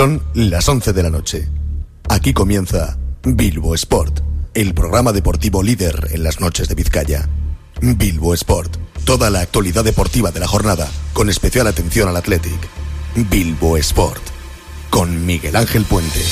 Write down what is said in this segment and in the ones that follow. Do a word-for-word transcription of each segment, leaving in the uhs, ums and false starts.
Son las once de la noche. Aquí comienza Bilbo Sport, el programa deportivo líder en las noches de Vizcaya. Bilbo Sport, toda la actualidad deportiva de la jornada, con especial atención al Athletic. Bilbo Sport, con Miguel Ángel Puente.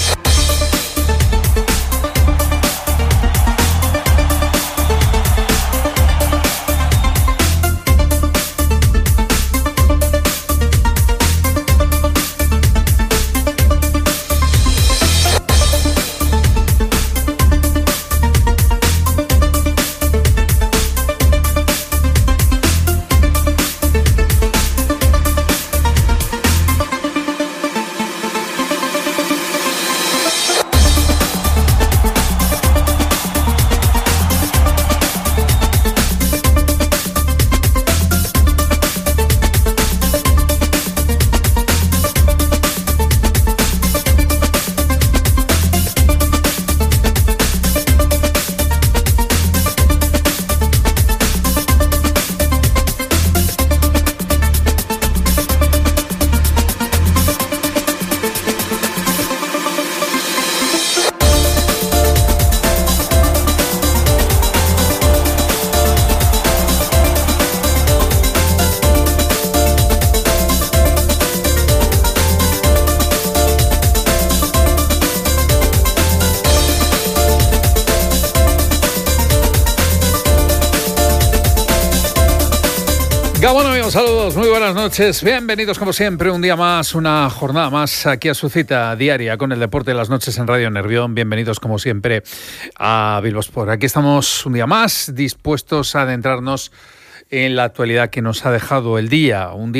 Saludos, muy buenas noches, bienvenidos como siempre un día más, una jornada más aquí a su cita diaria con el deporte de las noches en Radio Nervión. Bienvenidos como siempre a Bilbo Sport. Aquí estamos un día más dispuestos a adentrarnos en la actualidad que nos ha dejado el día, un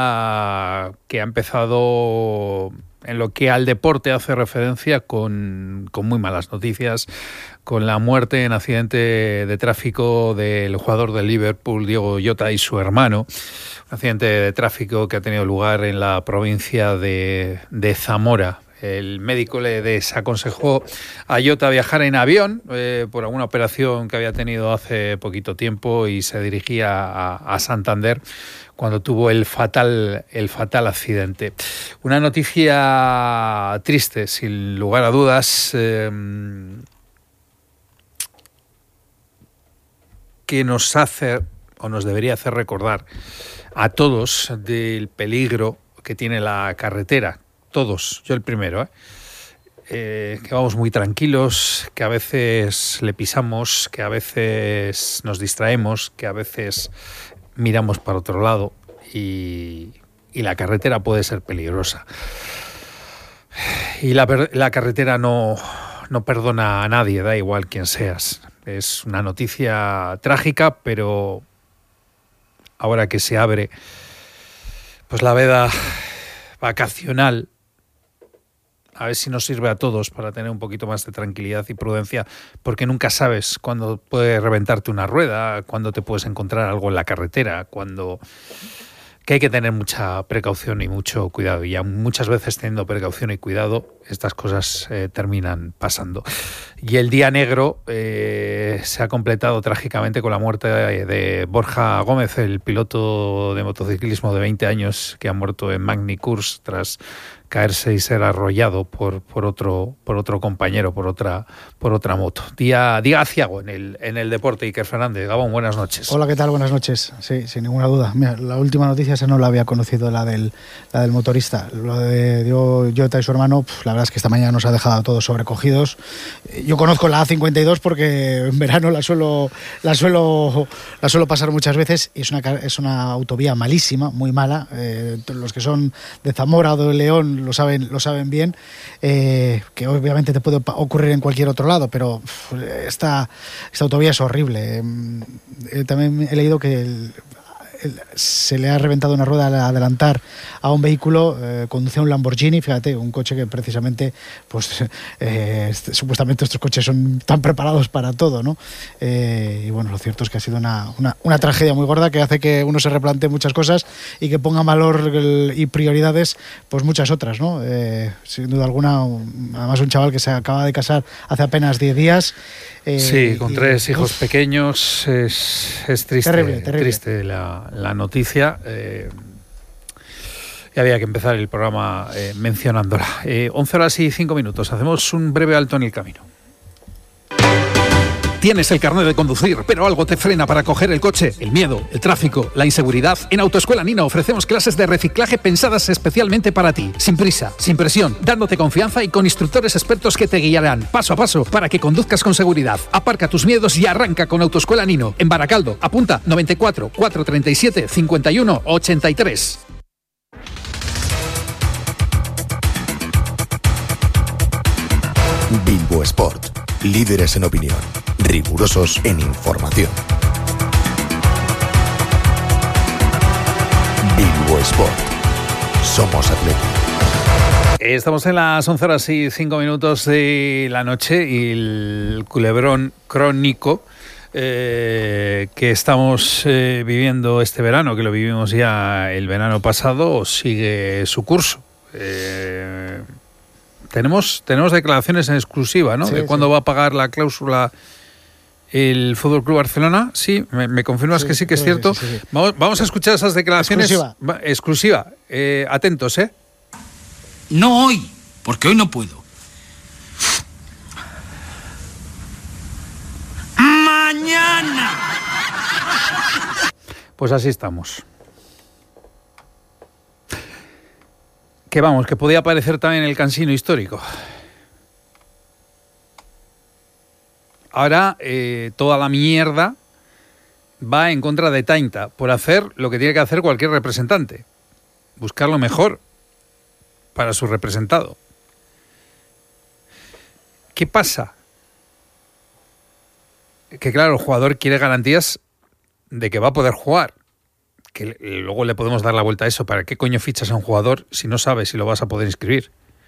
día que ha empezado en lo que al deporte hace referencia con, con muy malas noticias, con la muerte en accidente de tráfico del jugador del Liverpool, Diogo Jota, y su hermano. Un accidente de tráfico que ha tenido lugar en la provincia de, de Zamora. El médico le desaconsejó a Jota viajar en avión eh, por alguna operación que había tenido hace poquito tiempo y se dirigía a, a Santander cuando tuvo el fatal, el fatal accidente. Una noticia triste, sin lugar a dudas, eh, que nos hace o nos debería hacer recordar a todos del peligro que tiene la carretera. Todos, yo el primero, ¿eh? Eh, que vamos muy tranquilos, que a veces le pisamos, que a veces nos distraemos, que a veces miramos para otro lado y, y la carretera puede ser peligrosa. Y la, la carretera no, no perdona a nadie, da igual quién seas. Es una noticia trágica, pero ahora que se abre pues la veda vacacional, a ver si nos sirve a todos para tener un poquito más de tranquilidad y prudencia, porque nunca sabes cuándo puede reventarte una rueda, cuándo te puedes encontrar algo en la carretera, cuándo... que hay que tener mucha precaución y mucho cuidado. Y muchas veces teniendo precaución y cuidado, estas cosas eh, terminan pasando. Y el día negro eh, se ha completado trágicamente con la muerte de, de Borja Gómez, el piloto de motociclismo de veinte años que ha muerto en Magny-Cours tras caerse y ser arrollado por, por otro por otro compañero, por otra por otra moto. Día, día aciago en el en el deporte. Iker Fernández, Gabón, buenas noches. Hola, ¿qué tal? Buenas noches. Sí, sin ninguna duda. Mira, la última noticia esa no la había conocido, la del la del motorista. Lo de Diogo Jota y su hermano, pff, la verdad es que esta mañana nos ha dejado a todos sobrecogidos. Yo conozco la A cincuenta y dos porque en verano la suelo la suelo la suelo pasar muchas veces y es una es una autovía malísima, muy mala. Eh, los que son de Zamora o de León lo saben, lo saben bien, eh, que obviamente te puede ocurrir en cualquier otro lado, pero uf, esta, esta autovía es horrible. Eh, también he leído que el, se le ha reventado una rueda al adelantar a un vehículo, eh, conducía un Lamborghini, fíjate, un coche que precisamente, pues eh, supuestamente estos coches son tan preparados para todo, ¿no? Eh, y bueno, lo cierto es que ha sido una, una, una tragedia muy gorda que hace que uno se replantee muchas cosas y que ponga en valor el, y prioridades, pues muchas otras, ¿no? Eh, sin duda alguna, un, además un chaval que se acaba de casar hace apenas diez días. Eh, sí, con y, tres hijos uf, pequeños, es, es triste, terrible, terrible. triste la, la noticia. Eh, Y había que empezar el programa eh, mencionándola. Eh, once horas y cinco minutos. Hacemos un breve alto en el camino. Tienes el carnet de conducir, pero algo te frena para coger el coche. El miedo, el tráfico, la inseguridad. En Autoescuela Nina ofrecemos clases de reciclaje pensadas especialmente para ti. Sin prisa, sin presión, dándote confianza y con instructores expertos que te guiarán paso a paso para que conduzcas con seguridad. Aparca tus miedos y arranca con Autoescuela Nino. En Baracaldo, apunta noventa y cuatro, cuatrocientos treinta y siete, cincuenta y uno, ochenta y tres. Bilbo Sport. Líderes en opinión. Rigurosos en información. Bilbo Sport. Somos Atlético. Estamos en las once horas y cinco minutos de la noche y el culebrón crónico eh, que estamos eh, viviendo este verano, que lo vivimos ya el verano pasado, sigue su curso. Eh, tenemos, tenemos declaraciones en exclusiva, ¿no? Sí, de cuándo sí. va a pagar la cláusula el Fútbol Club Barcelona. Sí, me, me confirmas sí, que sí que es cierto. Sí, sí, sí. Vamos, vamos a escuchar esas declaraciones. Exclusiva. Exclusiva. Eh, atentos, ¿eh? No hoy, porque hoy no puedo. ¡Mañana! Pues así estamos. Que vamos, que podía aparecer también el Cansino histórico. Ahora eh, toda la mierda va en contra de Tainta por hacer lo que tiene que hacer cualquier representante. Buscar lo mejor para su representado. ¿Qué pasa? Que claro, el jugador quiere garantías de que va a poder jugar. Que luego le podemos dar la vuelta a eso. ¿Para qué coño fichas a un jugador si no sabes si lo vas a poder inscribir?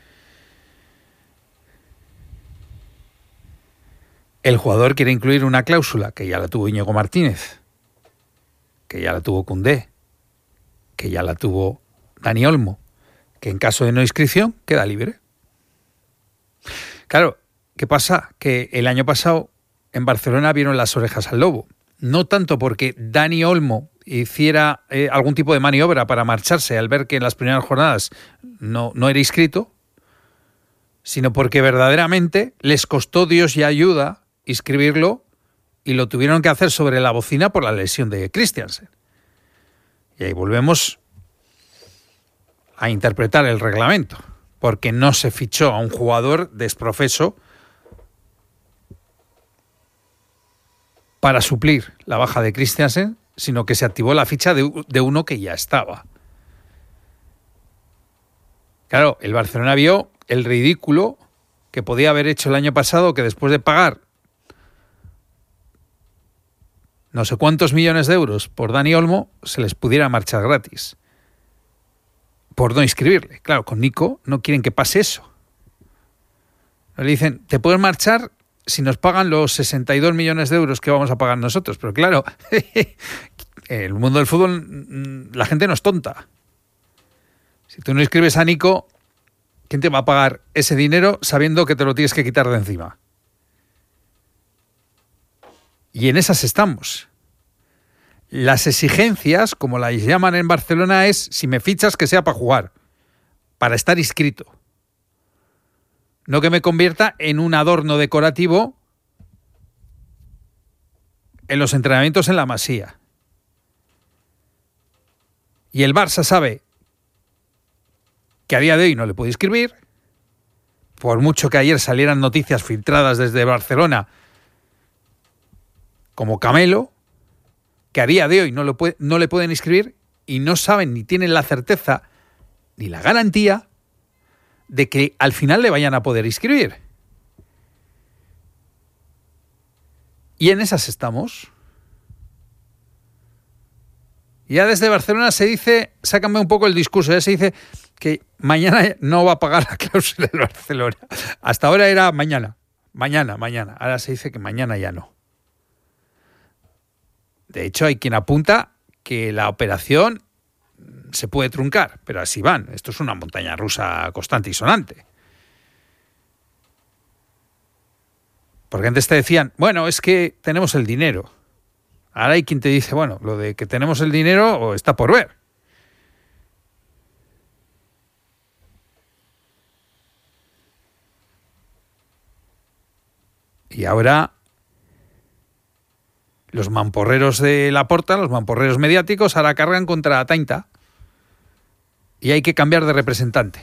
El jugador quiere incluir una cláusula que ya la tuvo Íñigo Martínez, que ya la tuvo Koundé, que ya la tuvo Dani Olmo, que en caso de no inscripción queda libre. Claro, ¿qué pasa? Que el año pasado en Barcelona vieron las orejas al lobo. No tanto porque Dani Olmo hiciera eh, algún tipo de maniobra para marcharse al ver que en las primeras jornadas no, no era inscrito, sino porque verdaderamente les costó Dios y ayuda inscribirlo y lo tuvieron que hacer sobre la bocina por la lesión de Christiansen. Y ahí volvemos a interpretar el reglamento, porque no se fichó a un jugador desprofeso para suplir la baja de Christiansen, sino que se activó la ficha de, de uno que ya estaba. Claro, el Barcelona vio el ridículo que podía haber hecho el año pasado, que después de pagar no sé cuántos millones de euros por Dani Olmo, se les pudiera marchar gratis. Por no inscribirle. Claro, con Nico no quieren que pase eso. Le dicen, te puedes marchar si nos pagan los sesenta y dos millones de euros que vamos a pagar nosotros. Pero claro, el mundo del fútbol, la gente no es tonta. Si tú no inscribes a Nico, ¿quién te va a pagar ese dinero sabiendo que te lo tienes que quitar de encima? Y en esas estamos. Las exigencias, como las llaman en Barcelona, es si me fichas que sea para jugar, para estar inscrito. No que me convierta en un adorno decorativo en los entrenamientos en la Masía. Y el Barça sabe que a día de hoy no le puede inscribir, por mucho que ayer salieran noticias filtradas desde Barcelona como Camelo, que a día de hoy no, lo puede, no le pueden inscribir y no saben ni tienen la certeza ni la garantía de que al final le vayan a poder inscribir. Y en esas estamos. Ya desde Barcelona se dice, sácame un poco el discurso, ya se dice que mañana no va a pagar la cláusula del Barcelona. Hasta ahora era mañana, mañana, mañana. Ahora se dice que mañana ya no. De hecho, hay quien apunta que la operación se puede truncar, pero así van. Esto es una montaña rusa constante y sonante. Porque antes te decían, bueno, es que tenemos el dinero. Ahora hay quien te dice, bueno, lo de que tenemos el dinero está por ver. Y ahora los mamporreros de Laporta, los mamporreros mediáticos, ahora cargan contra Tainta. Y hay que cambiar de representante.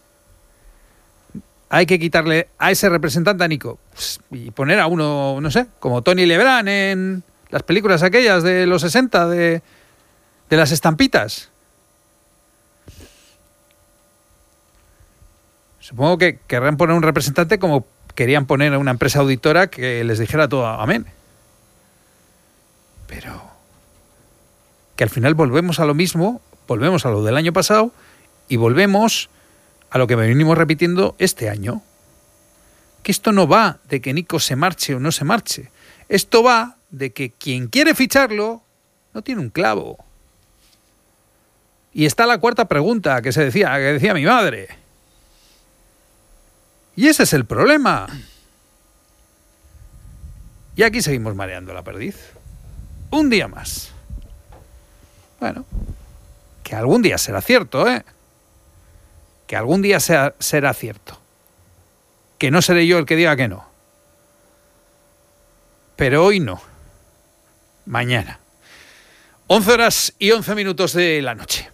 Hay que quitarle a ese representante a Nico pues, y poner a uno, no sé, como Tony Lebrán en las películas aquellas de los sesenta, de, de las estampitas. Supongo que querrán poner un representante como querían poner a una empresa auditora que les dijera todo amén. Pero que al final volvemos a lo mismo, volvemos a lo del año pasado y volvemos a lo que venimos repitiendo este año. Que esto no va de que Nico se marche o no se marche. Esto va de que quien quiere ficharlo no tiene un clavo. Y está la cuarta pregunta que se decía, que decía mi madre. Y ese es el problema. Y aquí seguimos mareando la perdiz. Un día más. Bueno, que algún día será cierto, ¿eh? Que algún día sea, será cierto. Que no seré yo el que diga que no. Pero hoy no. Mañana. once horas y once minutos de la noche.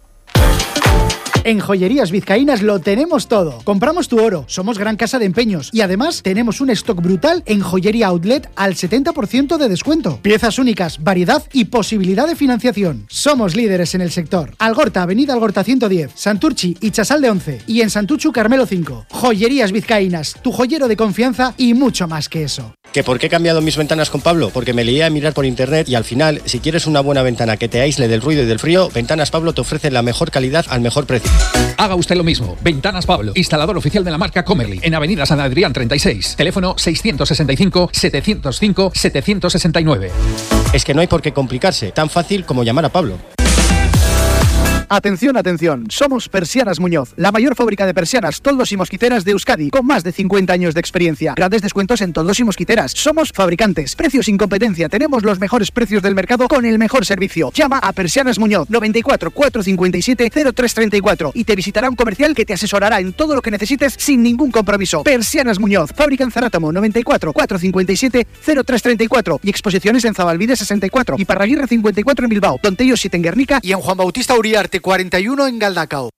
En Joyerías Vizcaínas lo tenemos todo. Compramos tu oro, somos gran casa de empeños y además tenemos un stock brutal en Joyería Outlet al setenta por ciento de descuento. Piezas únicas, variedad y posibilidad de financiación. Somos líderes en el sector. Algorta, Avenida Algorta ciento diez, Santurchi y Chasal de once y en Santuchu Carmelo cinco. Joyerías Vizcaínas, tu joyero de confianza y mucho más que eso. ¿Que por qué he cambiado mis ventanas con Pablo? Porque me lié a mirar por internet y al final, si quieres una buena ventana que te aísle del ruido y del frío, Ventanas Pablo te ofrece la mejor calidad al mejor precio. Haga usted lo mismo. Ventanas Pablo, instalador oficial de la marca Comerly, en Avenida San Adrián treinta y seis. Teléfono seiscientos sesenta y cinco, setecientos cinco, setecientos sesenta y nueve. Es que no hay por qué complicarse, tan fácil como llamar a Pablo. Atención, atención, somos Persianas Muñoz, la mayor fábrica de persianas, toldos y mosquiteras de Euskadi, con más de cincuenta años de experiencia. Grandes descuentos en toldos y mosquiteras. Somos fabricantes, precios sin competencia, tenemos los mejores precios del mercado con el mejor servicio. Llama a Persianas Muñoz, noventa y cuatro, cuatrocientos cincuenta y siete, cero tres treinta y cuatro y te visitará un comercial que te asesorará en todo lo que necesites sin ningún compromiso. Persianas Muñoz, fábrica en Zarátamo, noventa y cuatro, cuatrocientos cincuenta y siete, cero tres treinta y cuatro y exposiciones en Zabalbide sesenta y cuatro y Parraguirre cincuenta y cuatro en Bilbao, Don Tello siete en Guernica y en Juan Bautista Uriarte cuarenta y uno en Galdacao.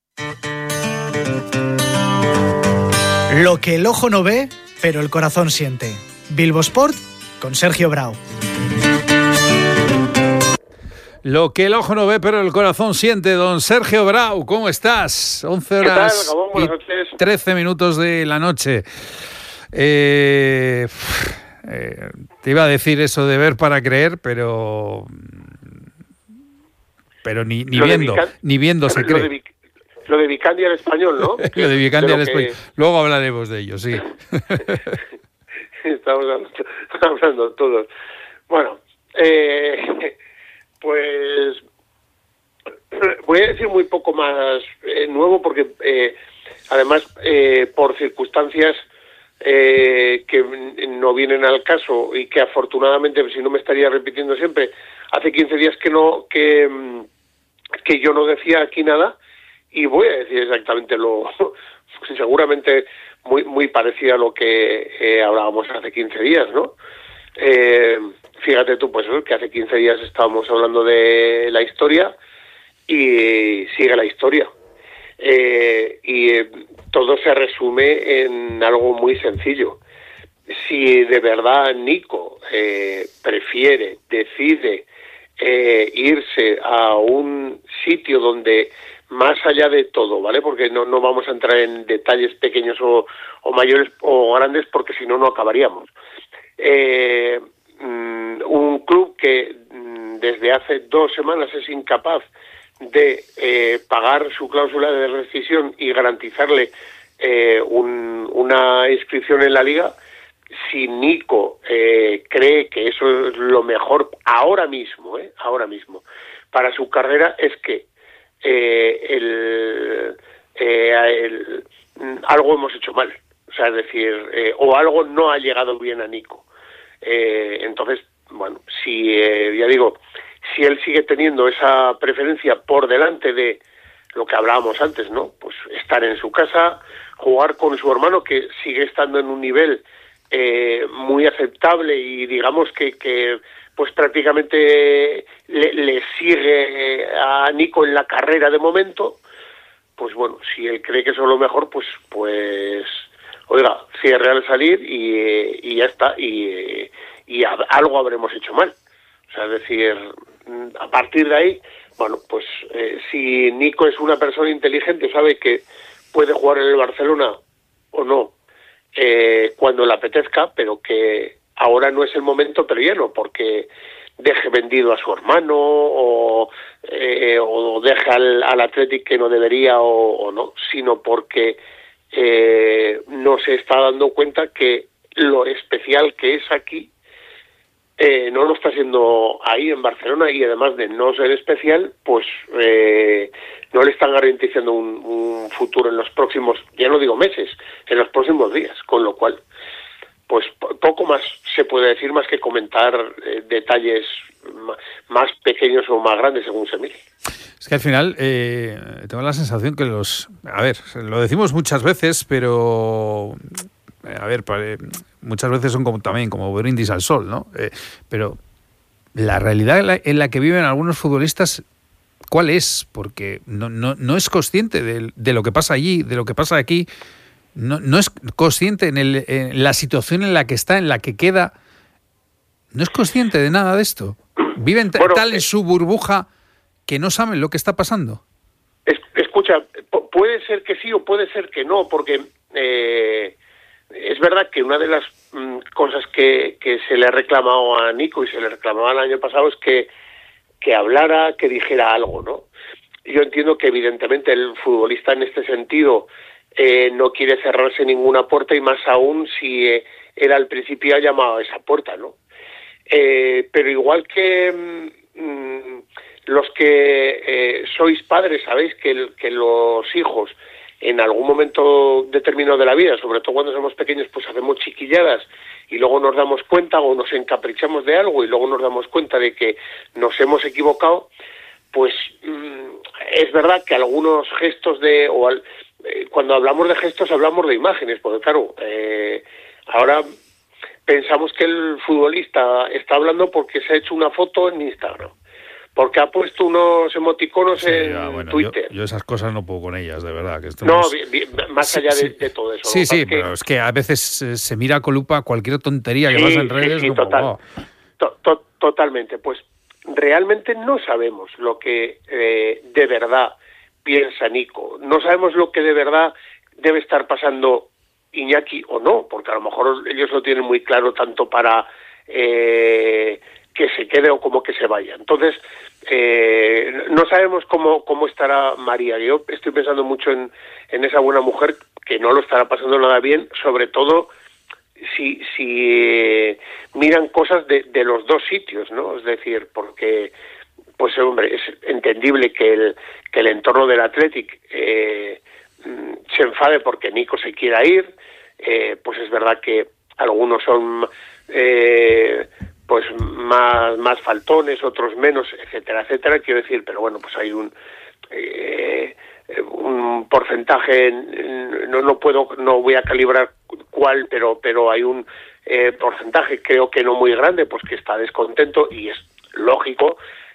Lo que el ojo no ve, pero el corazón siente. Bilbo Sport con Sergio Brau. Lo que el ojo no ve, pero el corazón siente. Don Sergio Brau, ¿cómo estás? once horas ¿Qué tal, Gabón? Buenas noches. Y trece minutos de la noche. Eh, eh, te iba a decir eso de ver para creer, pero... Pero ni, ni viendo, Vican... ni viendo se cree. Lo de, Vic... lo de Vicandia en español, ¿no? Lo de Vicandia en español. Que... Luego hablaremos de ello, sí. Estamos hablando, hablando todos. Bueno, eh, pues voy a decir muy poco más eh, nuevo porque eh, además eh, por circunstancias eh, que no vienen al caso y que afortunadamente, si no me estaría repitiendo siempre, hace quince días que no que que yo no decía aquí nada y voy a decir exactamente lo seguramente muy muy parecido a lo que eh, hablábamos hace quince días, ¿no? Eh, fíjate tú, pues que hace quince días estábamos hablando de la historia y sigue la historia. Eh, y eh, todo se resume en algo muy sencillo. Si de verdad Nico eh, prefiere, decide Eh, irse a un sitio donde, más allá de todo, ¿vale? Porque no, no vamos a entrar en detalles pequeños o, o mayores o grandes, porque si no, no acabaríamos. Eh, mm, un club que mm, desde hace dos semanas es incapaz de eh, pagar su cláusula de rescisión y garantizarle eh, un, una inscripción en la Liga. Si Nico eh, cree que eso es lo mejor ahora mismo, eh, ahora mismo, para su carrera, es que eh, el, eh, el, algo hemos hecho mal. O sea, es decir, eh, o algo no ha llegado bien a Nico. Eh, entonces, bueno, si, eh, ya digo, si él sigue teniendo esa preferencia por delante de lo que hablábamos antes, ¿no? Pues estar en su casa, jugar con su hermano, que sigue estando en un nivel eh, muy aceptable y digamos que, que pues prácticamente le, le sigue a Nico en la carrera de momento, pues bueno, si él cree que eso es lo mejor, pues pues oiga, cierre al salir y, y ya está, y, y a, algo habremos hecho mal. O sea, es decir, a partir de ahí, bueno, pues eh, si Nico es una persona inteligente, sabe que puede jugar en el Barcelona o no, eh, cuando le apetezca, pero que ahora no es el momento, pero ya no, porque deje vendido a su hermano o, eh, o deje al, al Athletic que no debería o, o no, sino porque eh, no se está dando cuenta que lo especial que es aquí eh, no lo está haciendo ahí en Barcelona, y además de no ser especial, pues eh, no le están garantizando un, un futuro en los próximos, ya no digo meses, en los próximos días, con lo cual pues poco más se puede decir más que comentar eh, detalles más pequeños o más grandes según se mire. Es que al final eh, tengo la sensación que los... A ver, lo decimos muchas veces, pero... A ver, muchas veces son como también como brindis al sol, ¿no? Eh, pero la realidad en la, en la que viven algunos futbolistas, ¿cuál es? Porque no, no, no es consciente de, de lo que pasa allí, de lo que pasa aquí. No, no es consciente en, el, en la situación en la que está, en la que queda. No es consciente de nada de esto. Viven t- bueno, tal en su burbuja que no saben lo que está pasando. Es, escucha, p- puede ser que sí o puede ser que no, porque eh, es verdad que una de las mm, cosas que, que se le ha reclamado a Nico y se le reclamaba el año pasado es que, que hablara, que dijera algo, ¿no? Yo entiendo que evidentemente el futbolista en este sentido Eh, no quiere cerrarse ninguna puerta, y más aún si eh, él al principio ha llamado a esa puerta, ¿no? Eh, pero igual que mmm, los que eh, sois padres sabéis que, el, que los hijos en algún momento determinado de la vida, sobre todo cuando somos pequeños, pues hacemos chiquilladas y luego nos damos cuenta o nos encaprichamos de algo y luego nos damos cuenta de que nos hemos equivocado, pues mmm, es verdad que algunos gestos de... o al, cuando hablamos de gestos hablamos de imágenes, porque claro, eh, ahora pensamos que el futbolista está hablando porque se ha hecho una foto en Instagram, porque ha puesto unos emoticonos sí, en ya, bueno, Twitter. Yo, yo esas cosas no puedo con ellas, de verdad. Que esto no, no es... bien, bien, más allá sí, de, de todo eso. Sí, sí, pero que... es que a veces eh, se mira con lupa cualquier tontería que sí, pasa en redes. Sí, sí, como, total, oh. to, to, totalmente. Pues realmente no sabemos lo que eh, de verdad piensa Nico. No sabemos lo que de verdad debe estar pasando Iñaki o no, porque a lo mejor ellos lo tienen muy claro tanto para eh, que se quede o como que se vaya. Entonces, eh, no sabemos cómo, cómo estará María. Yo estoy pensando mucho en, en esa buena mujer que no lo estará pasando nada bien, sobre todo si, si eh, miran cosas de, de los dos sitios, ¿no? Es decir, porque... pues hombre, es entendible que el que el entorno del Athletic eh, se enfade porque Nico se quiera ir, eh, pues es verdad que algunos son eh, pues más, más faltones, otros menos, etcétera, etcétera, quiero decir, pero bueno, pues hay un eh, un porcentaje, no no puedo, no voy a calibrar cuál, pero pero hay un eh, porcentaje, creo que no muy grande, pues que está descontento, y es lógico.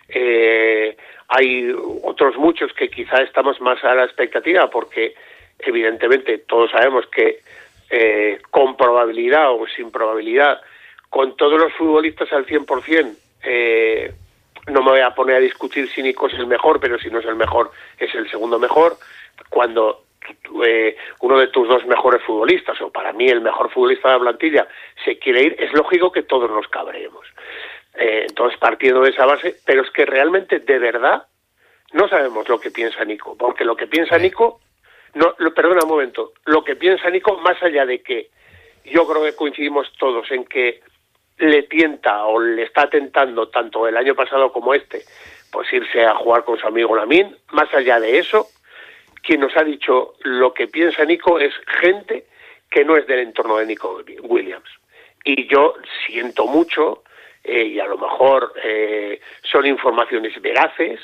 Eh, hay otros muchos que quizá estamos más a la expectativa, porque evidentemente todos sabemos que eh, con probabilidad o sin probabilidad, con todos los futbolistas al cien por ciento, eh, no me voy a poner a discutir si Nico es el mejor, pero si no es el mejor, es el segundo mejor. Cuando eh, uno de tus dos mejores futbolistas, o para mí el mejor futbolista de la plantilla, se quiere ir, es lógico que todos nos cabreemos. Eh, entonces, partiendo de esa base, pero es que realmente, de verdad, no sabemos lo que piensa Nico, porque lo que piensa Nico, no, lo, perdona un momento, lo que piensa Nico, más allá de que yo creo que coincidimos todos en que le tienta o le está tentando tanto el año pasado como este, pues irse a jugar con su amigo Lamine, más allá de eso, quien nos ha dicho lo que piensa Nico es gente que no es del entorno de Nico Williams. Y yo siento mucho... Eh, y a lo mejor eh, son informaciones veraces,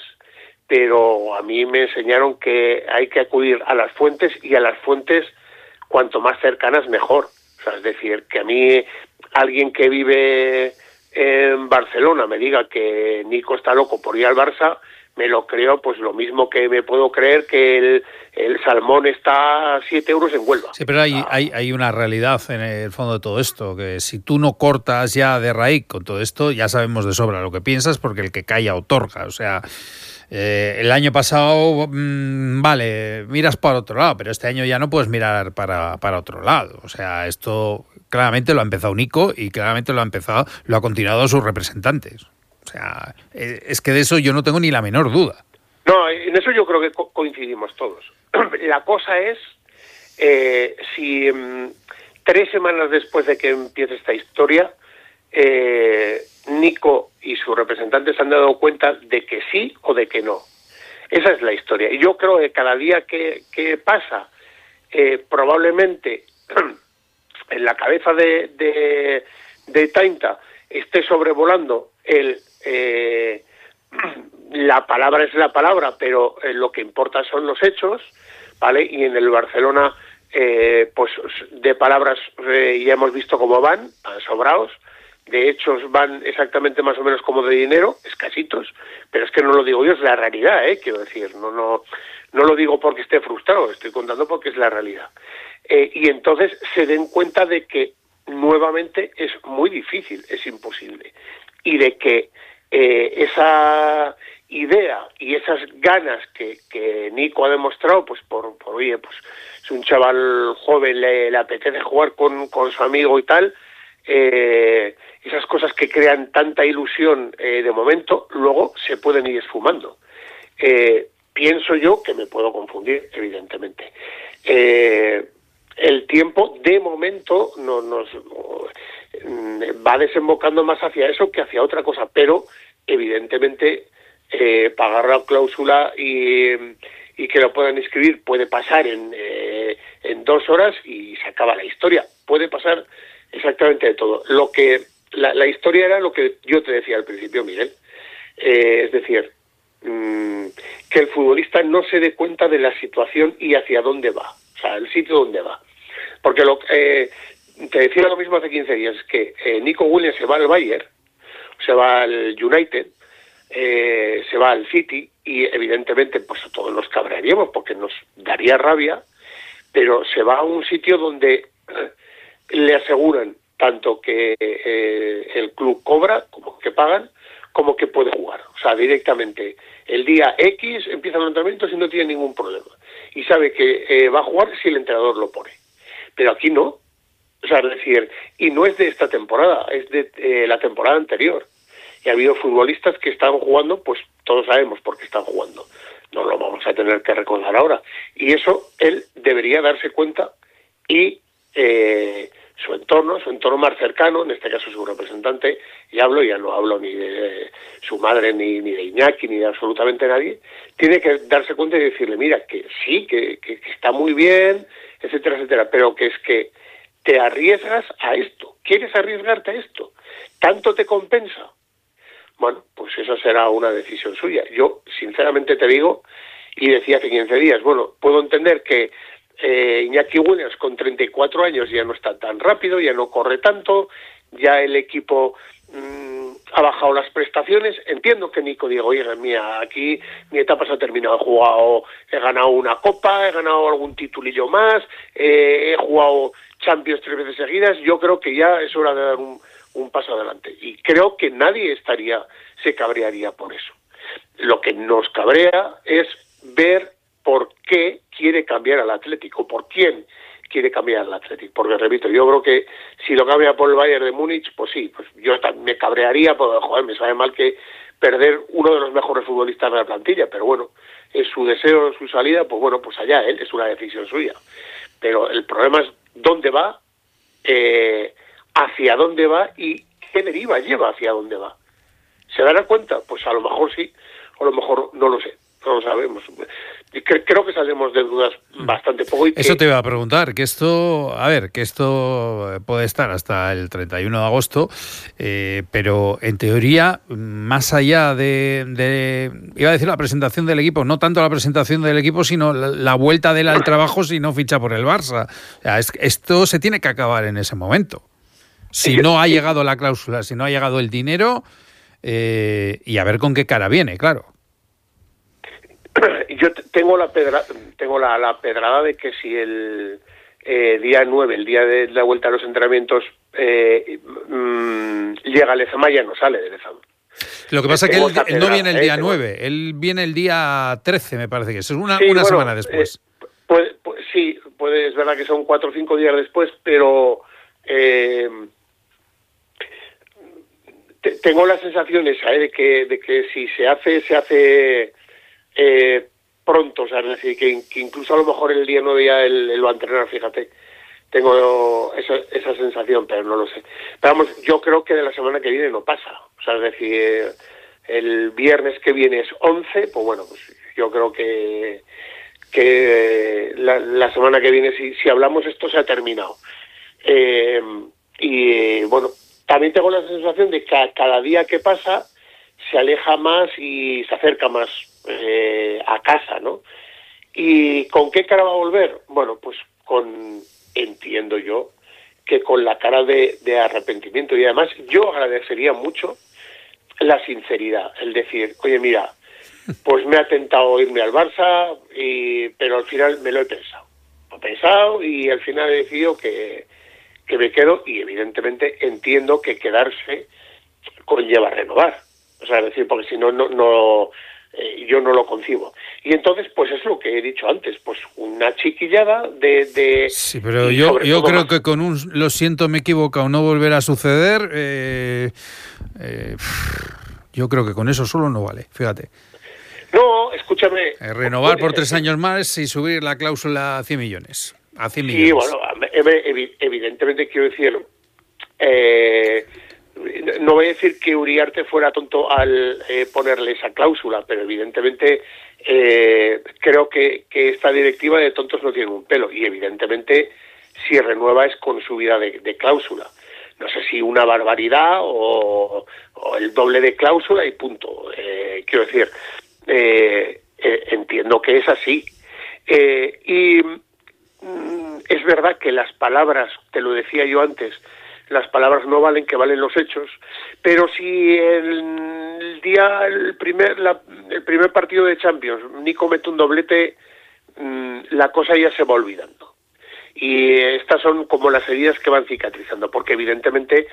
pero a mí me enseñaron que hay que acudir a las fuentes, y a las fuentes cuanto más cercanas mejor. O O sea, es decir, que a mí alguien que vive en Barcelona me diga que Nico está loco por ir al Barça, me lo creo, pues lo mismo que me puedo creer que el, el salmón está a siete euros en Huelva. Sí, pero hay, hay, hay una realidad en el fondo de todo esto, que si tú no cortas ya de raíz con todo esto, ya sabemos de sobra lo que piensas, porque el que calla otorga. O sea, eh, el año pasado, mmm, vale, miras para otro lado, pero este año ya no puedes mirar para, para otro lado. O sea, esto claramente lo ha empezado Nico y claramente lo ha empezado, lo ha continuado sus representantes. O sea, es que de eso yo no tengo ni la menor duda. No, en eso yo creo que co- coincidimos todos. La cosa es eh, si um, tres semanas después de que empiece esta historia, eh, Nico y sus representantes han dado cuenta de que sí o de que no. Esa es la historia. Y yo creo que cada día que, que pasa, eh, probablemente en la cabeza de, de, de Tainta esté sobrevolando el eh, la palabra es la palabra, pero eh, lo que importa son los hechos, ¿vale? Y en el Barcelona, eh, pues de palabras eh, ya hemos visto cómo van, van sobrados, de hechos van exactamente más o menos como de dinero, escasitos, pero es que no lo digo yo, es la realidad, ¿eh? Quiero decir, no, no, no lo digo porque esté frustrado, estoy contando porque es la realidad. Eh, y entonces se den cuenta de que nuevamente es muy difícil, es imposible, y de que eh, esa idea y esas ganas que, que Nico ha demostrado, pues por, por oye, pues es un chaval joven, le, le apetece jugar con, con su amigo y tal, eh, esas cosas que crean tanta ilusión eh, de momento, luego se pueden ir esfumando. Eh, pienso yo que me puedo confundir, evidentemente. Eh, el tiempo, de momento, no, nos va desembocando más hacia eso que hacia otra cosa, pero evidentemente eh, pagar la cláusula y, y que lo puedan inscribir puede pasar en, eh, en dos horas y se acaba la historia. Puede pasar exactamente de todo. Lo que la, la historia era lo que yo te decía al principio, Miguel. Eh, es decir, mmm, que el futbolista no se dé cuenta de la situación y hacia dónde va. O sea, el sitio donde va. Porque lo eh, te decía lo mismo hace quince días, que eh, Nico Williams se va al Bayern, se va al United, eh, se va al City y evidentemente pues todos nos cabrearíamos porque nos daría rabia, pero se va a un sitio donde eh, le aseguran tanto que eh, el club cobra, como que pagan, como que puede jugar. O sea, directamente el día X empiezan los entrenamientos y no tiene ningún problema. Y sabe que eh, va a jugar si el entrenador lo pone. Pero aquí no. O sea, es decir, y no es de esta temporada, es de eh, la temporada anterior. Y ha habido futbolistas que están jugando, pues todos sabemos por qué están jugando. No lo vamos a tener que recordar ahora. Y eso él debería darse cuenta y eh, su entorno, su entorno más cercano, en este caso su representante, y hablo, ya no hablo ni de su madre, ni, ni de Iñaki, ni de absolutamente nadie, tiene que darse cuenta y decirle, mira, que sí, que, que, que está muy bien, etcétera, etcétera, pero que es que te arriesgas a esto, quieres arriesgarte a esto, ¿tanto te compensa? Bueno, pues eso será una decisión suya. Yo, sinceramente te digo, y decía hace quince días, bueno, puedo entender que eh, Iñaki Williams con treinta y cuatro años ya no está tan rápido, ya no corre tanto, ya el equipo mmm, ha bajado las prestaciones. Entiendo que Nico diga, oye, mía, aquí mi etapa se ha terminado, he jugado, he ganado una copa, he ganado algún titulillo más, eh, he jugado Champions tres veces seguidas, yo creo que ya es hora de dar un, un paso adelante. Y creo que nadie estaría, se cabrearía por eso. Lo que nos cabrea es ver por qué quiere cambiar al Atlético, por quién quiere cambiar al Atlético. Porque, repito, yo creo que si lo cambia por el Bayern de Múnich, pues sí, pues yo me cabrearía, porque, joder, me sabe mal que perder uno de los mejores futbolistas de la plantilla, pero bueno, es su deseo, su salida, pues bueno, pues allá él, es una decisión suya. Pero el problema es dónde va, eh, hacia dónde va y qué deriva lleva hacia dónde va. ¿Se dará cuenta? Pues a lo mejor sí, o a lo mejor no lo sé. no lo sabemos. Creo que saldremos de dudas bastante poco. Y Eso que... te iba a preguntar, que esto, a ver, que esto puede estar hasta el treinta y uno de agosto, eh, pero en teoría, más allá de, de, iba a decir la presentación del equipo, no tanto la presentación del equipo, sino la, la vuelta de él al trabajo si no ficha por el Barça. O sea, es, esto se tiene que acabar en ese momento. Si no ha llegado la cláusula, si no ha llegado el dinero, eh, y a ver con qué cara viene, claro. Yo tengo la pedra, tengo la, la pedrada de que si el eh, día nueve, el día de la vuelta a los entrenamientos, eh, mmm, llega Lezama, ya no sale de Lezama. Lo que pasa es que él, él no viene el día eh, nueve, él viene el día trece, me parece que es, es una, sí, una bueno, semana después. Eh, puede, puede, sí, puede, es verdad que son cuatro o cinco días después, pero eh, te, tengo la sensación esa, eh, de que de que si se hace, se hace... Eh, pronto, o sea, es decir, que, que incluso a lo mejor el día nueve ya él, él va a entrenar, fíjate, tengo esa, esa sensación, pero no lo sé. Pero vamos, yo creo que de la semana que viene no pasa, o sea, es decir, el viernes que viene es once, pues bueno, pues yo creo que que la, la semana que viene, si, si hablamos, esto se ha terminado. Eh, y bueno, también tengo la sensación de que cada día que pasa se aleja más y se acerca más Eh, a casa, ¿no? ¿Y con qué cara va a volver? Bueno, pues con, entiendo yo, que con la cara de, de arrepentimiento. Y además yo agradecería mucho la sinceridad, el decir, oye, mira, pues me ha tentado irme al Barça, y, pero al final me lo he pensado. Lo he pensado y al final he decidido que, que me quedo, y evidentemente entiendo que quedarse conlleva renovar. O sea, es decir, porque si no, no... no Eh, yo no lo concibo. Y entonces, pues es lo que he dicho antes, pues una chiquillada de... de sí, pero yo, yo creo más... que con un lo siento, me he equivocado, no volverá a suceder, eh, eh, yo creo que con eso solo no vale, fíjate. No, escúchame... Eh, renovar por tres años más y subir la cláusula a cien millones. A cien millones. Sí, bueno, evidentemente quiero decir... Eh, no voy a decir que Uriarte fuera tonto al eh, ponerle esa cláusula, pero evidentemente eh, creo que, que esta directiva de tontos no tiene un pelo, y evidentemente si renueva es con subida de, de cláusula. No sé si una barbaridad o, o el doble de cláusula y punto. Eh, quiero decir, eh, eh, entiendo que es así. Eh, y mm, es verdad que las palabras, te lo decía yo antes, las palabras no valen, que valen los hechos, pero si el día, el primer, la, el primer partido de Champions, Nico mete un doblete, mmm, la cosa ya se va olvidando. Y estas son como las heridas que van cicatrizando, porque evidentemente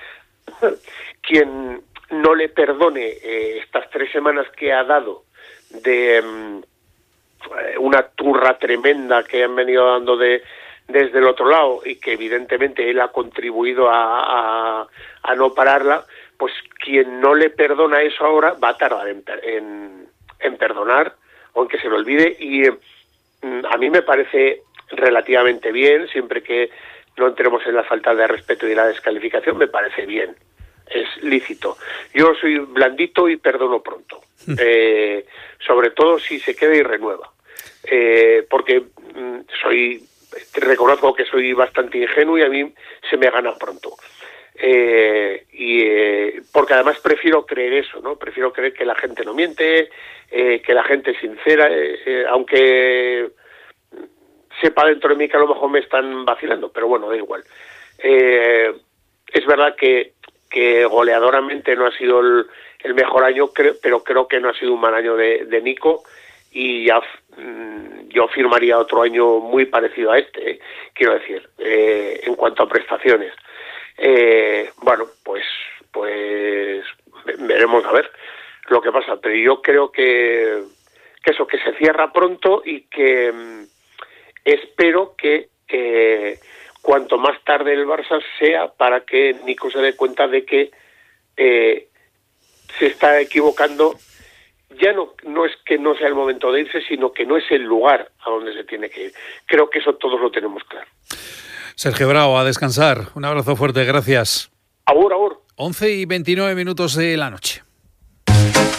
quien no le perdone eh, estas tres semanas que ha dado de um, una turra tremenda que han venido dando de desde el otro lado, y que evidentemente él ha contribuido a, a, a no pararla, pues quien no le perdona eso ahora va a tardar en, en, en perdonar, o en que se lo olvide. Y mm, a mí me parece relativamente bien, siempre que no entremos en la falta de respeto y la descalificación, me parece bien, es lícito. Yo soy blandito y perdono pronto, eh, sobre todo si se queda y renueva, eh, porque mm, soy... reconozco que soy bastante ingenuo y a mí se me gana pronto. Eh, y eh, porque además prefiero creer eso, ¿no? Prefiero creer que la gente no miente, eh, que la gente es sincera, eh, eh, aunque sepa dentro de mí que a lo mejor me están vacilando, pero bueno, da igual. Eh, es verdad que, que goleadoramente no ha sido el, el mejor año, creo, pero creo que no ha sido un mal año de, de Nico, y ya mmm, yo firmaría otro año muy parecido a este, eh, quiero decir, eh, en cuanto a prestaciones. Eh, bueno, pues pues veremos a ver lo que pasa, pero yo creo que, que eso, que se cierra pronto, y que mmm, espero que eh, cuanto más tarde el Barça sea, para que Nico se dé cuenta de que eh, se está equivocando. Ya no, no es que no sea el momento de irse, sino que no es el lugar a donde se tiene que ir. Creo que eso todos lo tenemos claro. Sergio Bravo, a descansar. Un abrazo fuerte, gracias. Agur, agur. once y veintinueve minutos de la noche.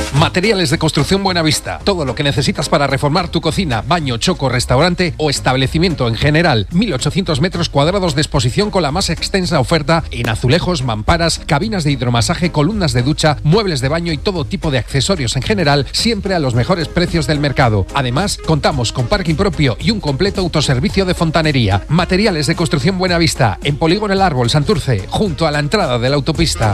Materiales de Construcción Buenavista. Todo lo que necesitas para reformar tu cocina, baño, choco, restaurante o establecimiento en general. mil ochocientos metros cuadrados de exposición con la más extensa oferta en azulejos, mamparas, cabinas de hidromasaje, columnas de ducha, muebles de baño y todo tipo de accesorios en general, siempre a los mejores precios del mercado. Además, contamos con parking propio y un completo autoservicio de fontanería. Materiales de Construcción Buenavista, en Polígono El Árbol, Santurce, junto a la entrada de la autopista.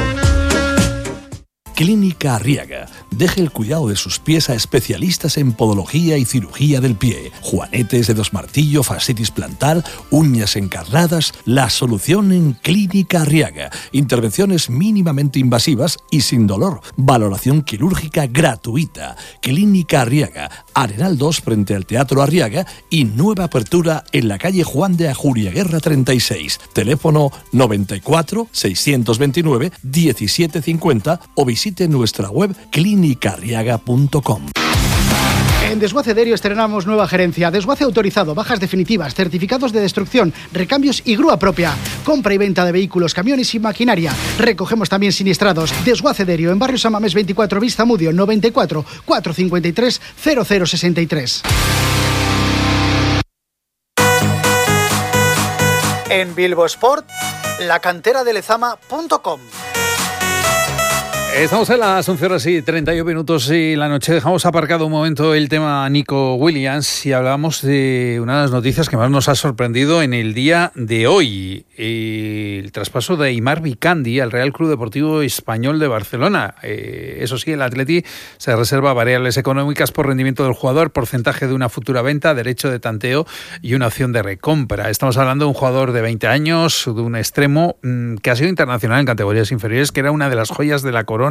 Clínica Arriaga. Deje el cuidado de sus pies a especialistas en podología y cirugía del pie. Juanetes, dedos martillo, fascitis plantar, uñas encarnadas. La solución en Clínica Arriaga. Intervenciones mínimamente invasivas y sin dolor. Valoración quirúrgica gratuita. Clínica Arriaga. Arenal dos frente al Teatro Arriaga y nueva apertura en la calle Juan de Ajuriaguerra treinta y seis. Teléfono noventa y cuatro, seiscientos veintinueve, diecisiete cincuenta o visite nuestra web clínica arriaga punto com. En Desguace Derio estrenamos nueva gerencia. Desguace autorizado, bajas definitivas, certificados de destrucción, recambios y grúa propia. Compra y venta de vehículos, camiones y maquinaria. Recogemos también siniestrados. Desguace Derio, en Barrio San Mamés veinticuatro, Vista Mudio, noventa y cuatro, cuatrocientos cincuenta y tres, cero cero sesenta y tres. En Bilbo Sport, la cantera de lezama punto com. Estamos en las once horas y treinta y uno minutos y la noche. Dejamos aparcado un momento el tema Nico Williams y hablamos de una de las noticias que más nos ha sorprendido en el día de hoy. El traspaso de Aimar Bicandi al Real Club Deportivo Español de Barcelona. Eh, eso sí, el Atleti se reserva variables económicas por rendimiento del jugador, porcentaje de una futura venta, derecho de tanteo y una opción de recompra. Estamos hablando de un jugador de veinte años, de un extremo mmm, que ha sido internacional en categorías inferiores, que era una de las joyas de la corona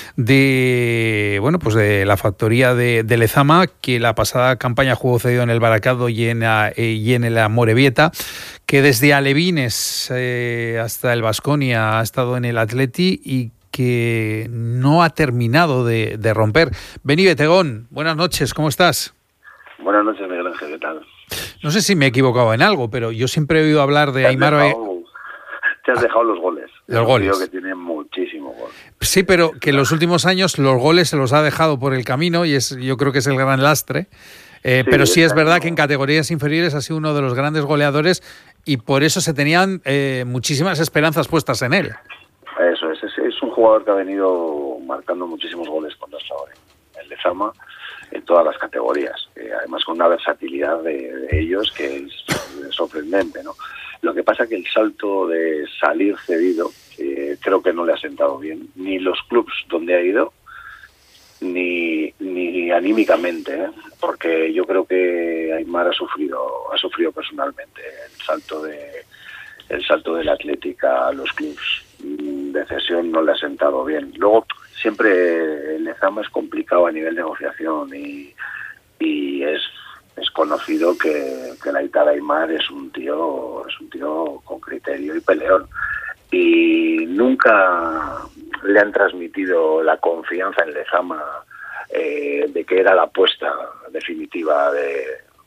de bueno pues de la factoría de, de Lezama, que la pasada campaña jugó cedido en el Baracaldo y en, eh, y en el Amorebieta, que desde Alevines eh, hasta el Baskonia ha estado en el Atleti y que no ha terminado de, de romper. Beni Betegón, buenas noches, ¿cómo estás? Buenas noches, Miguel Ángel, ¿qué tal? No sé si me he equivocado en algo, pero yo siempre he oído hablar de Aimar... Dejado, te has dejado los goles. Los goles. Creo que tiene muchísimo gol. Sí, pero que en los últimos años los goles se los ha dejado por el camino y es, yo creo que es el gran lastre. Eh, sí, pero sí es verdad que en categorías inferiores ha sido uno de los grandes goleadores y por eso se tenían eh, muchísimas esperanzas puestas en él. Eso es, es, es un jugador que ha venido marcando muchísimos goles con nuestra hora en Lezama, en todas las categorías, eh, además con una versatilidad de, de ellos que es, es sorprendente, ¿no? Lo que pasa que el salto de salir cedido eh, creo que no le ha sentado bien, ni los clubs donde ha ido, ni, ni anímicamente, ¿eh? Porque yo creo que Aimar ha sufrido, ha sufrido personalmente el salto de el salto del Atlética a los clubs de cesión no le ha sentado bien. Luego siempre el Lezama es complicado a nivel de negociación y, y es es conocido que, que la Aita de Aimar es un tío es un tío con criterio y peleón y nunca le han transmitido la confianza en Lezama eh, de que era la apuesta definitiva de,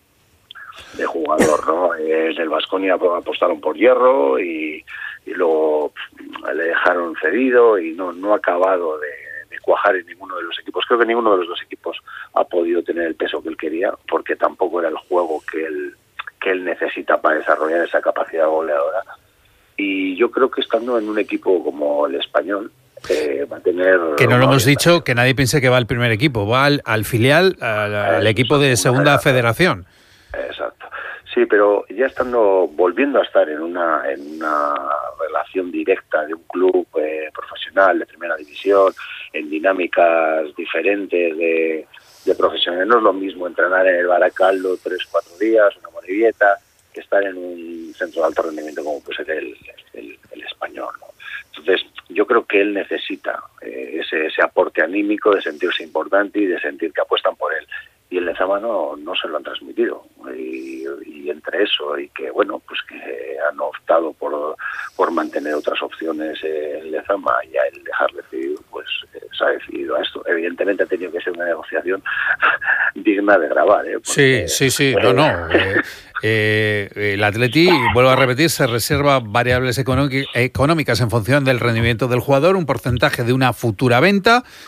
de jugador, ¿no? En el Baskonia apostaron por Hierro y, y luego le dejaron cedido y no, no ha acabado de cuajar en ninguno de los equipos. Creo que ninguno de los dos equipos ha podido tener el peso que él quería, porque tampoco era el juego que él que él necesita para desarrollar esa capacidad goleadora. Y yo creo que estando en un equipo como el Español eh, va a tener... Que no lo hemos dicho, que nadie piense que va al primer equipo, va al, al filial, al, al equipo de segunda federación. Exacto. Sí, pero ya estando, volviendo a estar en una en una relación directa de un club eh, profesional de primera división, en dinámicas diferentes de, de profesionales, no es lo mismo entrenar en el Baracaldo tres, cuatro días, una Morevieta, que estar en un centro de alto rendimiento como puede ser el, el, el Español, ¿no? Entonces, yo creo que él necesita eh, ese, ese aporte anímico de sentirse importante y de sentir que apuestan por él. Y el Lezama no, no se lo han transmitido. Y, y entre eso y que, bueno, pues que han optado por, por mantener otras opciones eh, el Lezama y a él dejarle decidido, pues eh, se ha decidido a esto. Evidentemente ha tenido que ser una negociación digna de grabar, ¿eh? Porque, sí, sí, sí, no, no. Eh, eh, el Atleti, vuelvo a repetir, se reserva variables económicas en función del rendimiento del jugador, un porcentaje de una futura venta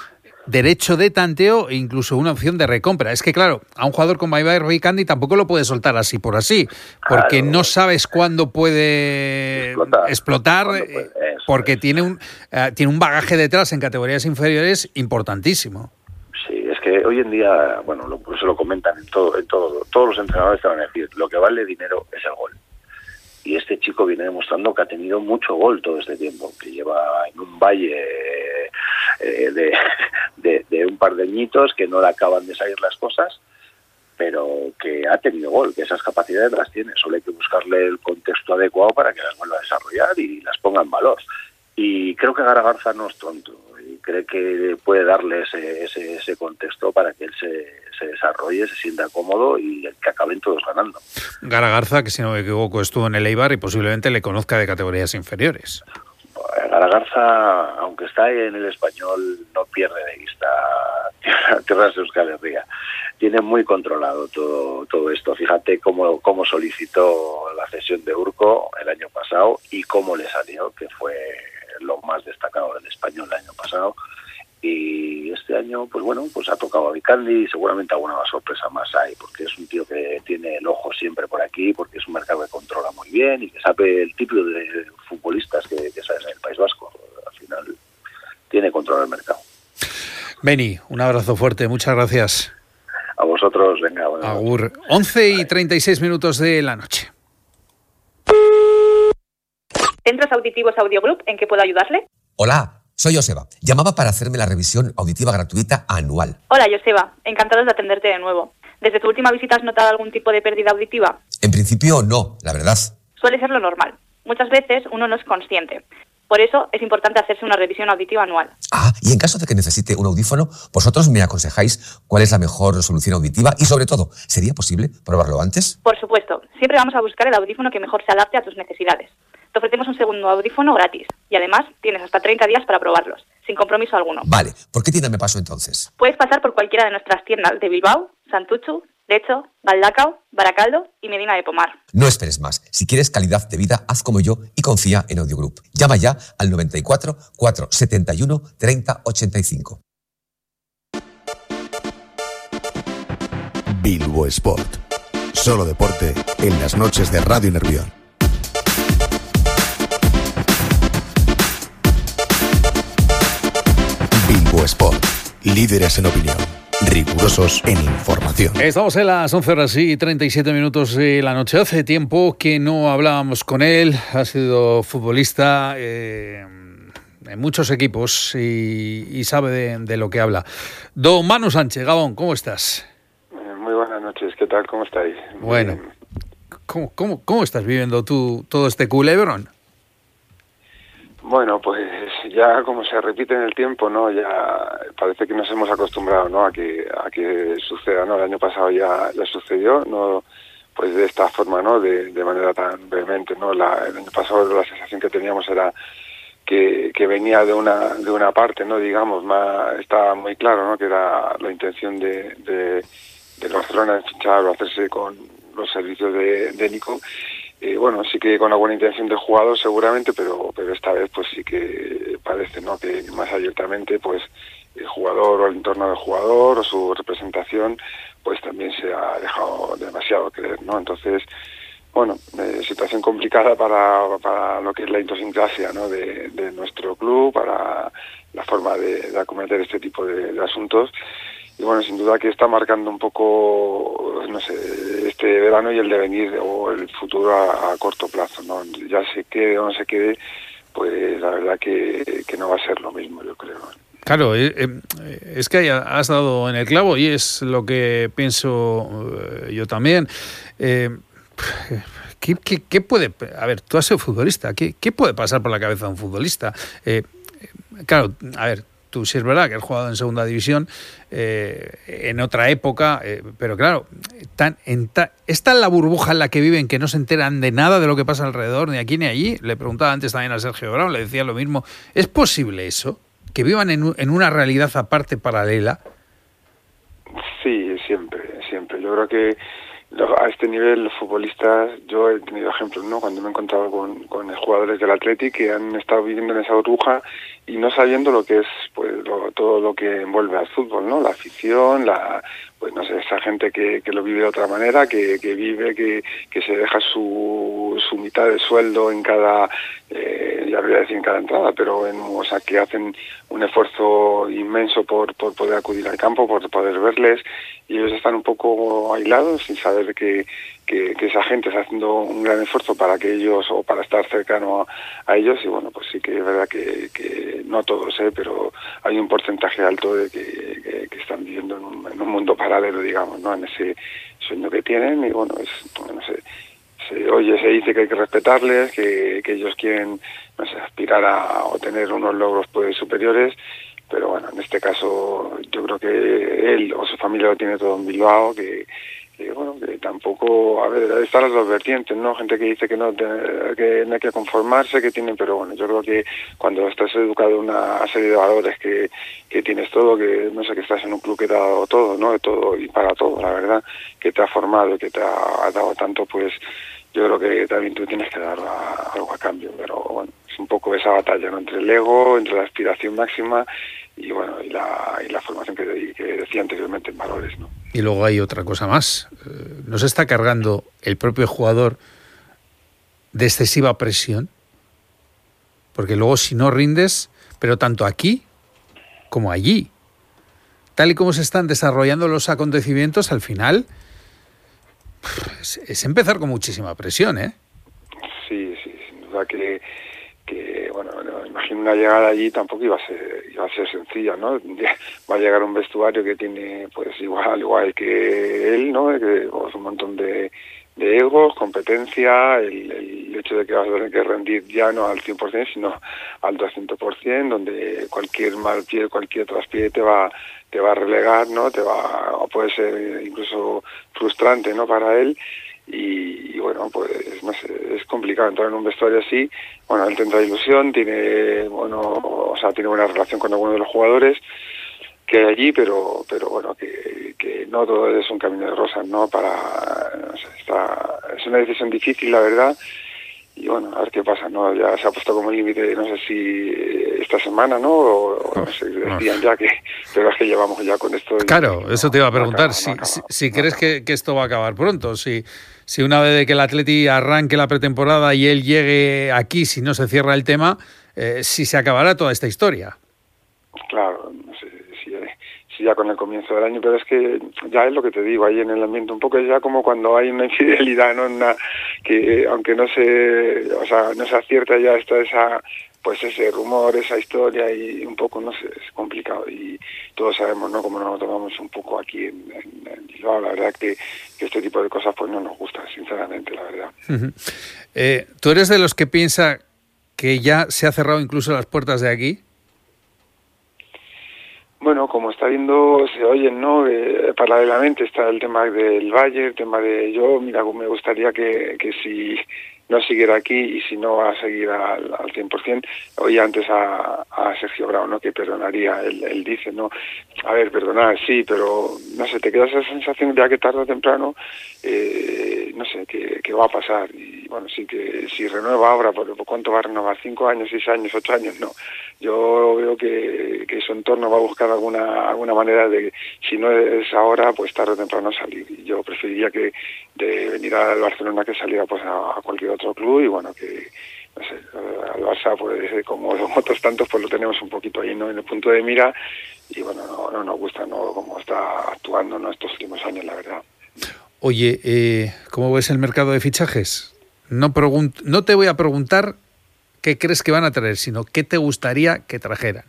derecho de tanteo e incluso una opción de recompra. Es que, claro, a un jugador como Ibai Candy tampoco lo puedes soltar así por así, porque claro, no sabes cuándo puede explotar, explotar puede, eso, porque eso. Tiene, un, uh, tiene un bagaje detrás en categorías inferiores importantísimo. Sí, es que hoy en día, bueno, lo, se lo comentan en todo, en todo, todos los entrenadores te van a decir, lo que vale dinero es el gol. Y este chico viene demostrando que ha tenido mucho gol todo este tiempo, que lleva en un valle eh, de, de, de un par de añitos que no le acaban de salir las cosas, pero que ha tenido gol, que esas capacidades las tiene. Solo hay que buscarle el contexto adecuado para que las vuelva a desarrollar y las ponga en valor. Y creo que Gara Garza no es tonto y cree que puede darle ese, ese, ese contexto para que él se, se desarrolle, se sienta cómodo y que acaben todos ganando. Gara Garza, que si no me equivoco estuvo en el Eibar y posiblemente le conozca de categorías inferiores. Gara Garza, aunque está en el Español, no pierde de vista Tierras de Euskal Herria. Tiene muy controlado todo todo esto. Fíjate cómo, cómo solicitó la cesión de Urco el año pasado y cómo le salió, que fue lo más destacado del Español el año pasado. Y este año, pues bueno, pues ha tocado a Vicandi y seguramente alguna sorpresa más hay, porque es un tío que tiene el ojo siempre por aquí, porque es un mercado que controla muy bien y que sabe el tipo de futbolistas que, que sabes en el País Vasco. Al final tiene control el mercado. Beni, un abrazo fuerte, muchas gracias. A vosotros, venga. Bueno, Agur. once y treinta y seis minutos de la noche. Centros Auditivos Audio Group, ¿en qué puedo ayudarle? Hola, soy Joseba. Llamaba para hacerme la revisión auditiva gratuita anual. Hola, Joseba. Encantados de atenderte de nuevo. ¿Desde tu última visita has notado algún tipo de pérdida auditiva? En principio no, la verdad. Suele ser lo normal. Muchas veces uno no es consciente. Por eso es importante hacerse una revisión auditiva anual. Ah, y en caso de que necesite un audífono, vosotros me aconsejáis cuál es la mejor solución auditiva y, sobre todo, ¿sería posible probarlo antes? Por supuesto. Siempre vamos a buscar el audífono que mejor se adapte a tus necesidades. Te ofrecemos un segundo audífono gratis y además tienes hasta treinta días para probarlos, sin compromiso alguno. Vale, ¿por qué tienda me paso entonces? Puedes pasar por cualquiera de nuestras tiendas de Bilbao, Santutxu, Lecho, Galdakao, Baracaldo y Medina de Pomar. No esperes más. Si quieres calidad de vida, haz como yo y confía en Audio Group. Llama ya al noventa y cuatro, cuatrocientos setenta y uno, treinta ochenta y cinco. Bilbo Sport. Solo deporte en las noches de Radio Nervión. Bilbo Sport. Líderes en opinión. Rigurosos en información. Estamos en las once horas y treinta y siete minutos de la noche. Hace tiempo que no hablábamos con él. Ha sido futbolista eh, en muchos equipos y, y sabe de, de lo que habla. Don Manu Sánchez, Gabón, ¿cómo estás? Muy buenas noches, ¿qué tal? ¿Cómo estáis? Bueno, ¿cómo, cómo, cómo estás viviendo tú todo este culebrón? Bueno, pues ya como se repite en el tiempo, ¿no? Ya parece que nos hemos acostumbrado, ¿no? A que a que suceda, ¿no? El año pasado ya, ya sucedió, no, pues de esta forma, ¿no? De, de manera tan vehemente, ¿no? La, el año pasado la sensación que teníamos era que, que venía de una de una parte, ¿no? Digamos, más estaba muy claro, ¿no? Que era la intención de de, de Barcelona de fichar o hacerse con los servicios de, de Nico. Eh, bueno, sí que con la buena intención del jugador seguramente, pero pero esta vez pues sí que parece, ¿no? Que más abiertamente pues el jugador o el entorno del jugador o su representación pues también se ha dejado demasiado creer, ¿no? Entonces, bueno, eh, situación complicada para, para lo que es la idiosincrasia, ¿no? de, de nuestro club, para la forma de, de acometer este tipo de, de asuntos. Y bueno, sin duda que está marcando un poco, no sé, este verano y el devenir o el futuro a, a corto plazo, ¿no? Ya se quede o no se quede, pues la verdad que, que no va a ser lo mismo, yo creo. Claro, eh, eh, es que has dado en el clavo y es lo que pienso eh, yo también. Eh, ¿qué, qué, ¿Qué puede...? A ver, tú has sido futbolista, ¿qué, qué puede pasar por la cabeza de un futbolista? Eh, claro, a ver... Tú sí es verdad que has jugado en segunda división eh, en otra época, eh, pero claro, tan, en ta, es tan la burbuja en la que viven que no se enteran de nada de lo que pasa alrededor, ni aquí ni allí. Le preguntaba antes también a Sergio Brown, le decía lo mismo. ¿Es posible eso? ¿Que vivan en, en una realidad aparte, paralela? Sí, siempre, siempre. Yo creo que a este nivel los futbolistas, yo he tenido ejemplos, ¿no? Cuando me he encontrado con, con jugadores del Athletic que han estado viviendo en esa burbuja y no sabiendo lo que es pues lo, todo lo que envuelve al fútbol, ¿no? La afición, la pues no sé, esa gente que, que lo vive de otra manera, que, que vive, que, que se deja su, su mitad de sueldo en cada, eh, ya voy a decir en cada entrada, pero en, o sea, que hacen un esfuerzo inmenso por, por poder acudir al campo, por poder verles, y ellos están un poco aislados sin saber que, que, que esa gente está haciendo un gran esfuerzo para que ellos, o para estar cercano a, a ellos, y bueno, pues sí que es verdad que, que no todos, ¿eh? Pero hay un porcentaje alto de que, que, que están viviendo en un, en un mundo paralelo, digamos, ¿no? En ese sueño que tienen, y bueno, es, no sé, se oye, se dice que hay que respetarles, que, que ellos quieren, no sé, aspirar a obtener unos logros pues superiores, pero bueno, en este caso yo creo que él o su familia lo tiene todo en Bilbao, que, que bueno, que tampoco, a ver, están las dos vertientes, ¿no? Gente que dice que no, que no hay que conformarse, que tienen, pero bueno, yo creo que cuando estás educado en una serie de valores, que, que tienes todo, que no sé, que estás en un club que te ha dado todo, ¿no? De todo y para todo, la verdad, que te ha formado y que te ha, ha dado tanto, pues yo creo que también tú tienes que dar a, algo a cambio, pero bueno, es un poco esa batalla, ¿no? Entre el ego, entre la aspiración máxima y bueno, y la, y la formación que, que decía anteriormente en valores, ¿no? Y luego hay otra cosa más. ¿No se está cargando el propio jugador de excesiva presión? Porque luego si no rindes, pero tanto aquí como allí, tal y como se están desarrollando los acontecimientos, al final es, es empezar con muchísima presión, ¿eh? Sí, sí, sin duda que, que bueno, no, imagino una llegada allí tampoco iba a ser iba a ser sencilla, ¿no? Va a llegar un vestuario que tiene pues igual igual que él, ¿no? Que pues, un montón de, de egos, competencia, el, el hecho de que vas a tener que rendir ya no al cien por ciento, sino al doscientos por ciento, donde cualquier mal pie, cualquier traspié te va te va a relegar, ¿no? Te va, o puede ser incluso frustrante, ¿no? Para él. Y, y bueno, pues no sé, es complicado entrar en un vestuario así. Bueno, él tendrá ilusión, tiene, bueno, o sea, tiene buena relación con alguno de los jugadores que hay allí, pero pero bueno, que, que no todo es un camino de rosas, ¿no? Para, no sé, está, es una decisión difícil, la verdad. Y bueno, a ver qué pasa, ¿no? Ya se ha puesto como límite, no sé si esta semana, ¿no? O, o no sé, decían ya que, pero es que llevamos ya con esto. Claro, y, eso no, te iba a no preguntar, acaba, si, no acaba, si, si no crees que, que esto va a acabar pronto, si, si una vez de que el Atleti arranque la pretemporada y él llegue aquí, si no se cierra el tema, eh, si se acabará toda esta historia. Claro, no sé si, si ya con el comienzo del año, pero es que ya es lo que te digo, ahí en el ambiente un poco es ya como cuando hay una infidelidad, ¿no? Una, que aunque no se, o sea, no se acierta ya esta esa pues ese rumor, esa historia, y un poco, no sé, es complicado, y todos sabemos, ¿no?, cómo nos lo tomamos un poco aquí en, en, en Bilbao. La verdad que, que este tipo de cosas pues no nos gusta, sinceramente, la verdad. Uh-huh. Eh, ¿Tú eres de los que piensa que ya se ha cerrado incluso las puertas de aquí? Bueno, como está viendo, se oyen, ¿no? Eh, paralelamente está el tema del Valle, el tema de yo, mira, me gustaría que, que si no siguiera aquí y si no va a seguir al, al cien por ciento, oí antes a, a Sergio Grau, ¿no?, que perdonaría, él, él dice, ¿no? A ver, perdonar, sí, pero no sé, te queda esa sensación ya que tarde o temprano, eh, no sé, que, que va a pasar. Y bueno, sí que si renueva ahora, ¿por cuánto va a renovar? ¿Cinco años, seis años, ocho años? No. Yo veo que, que su entorno va a buscar alguna alguna manera de, si no es ahora, pues tarde o temprano salir. Y yo preferiría que de venir al Barcelona que saliera pues a, a cualquier otro club, y bueno, que no sé, al Barça pues como otros tantos pues lo tenemos un poquito ahí, ¿no?, en el punto de mira, y bueno, no, no nos gusta, ¿no?, cómo está actuando, ¿no?, estos últimos años, la verdad. Oye, eh, ¿cómo ves el mercado de fichajes? No pregun- no te voy a preguntar qué crees que van a traer, sino qué te gustaría que trajeran.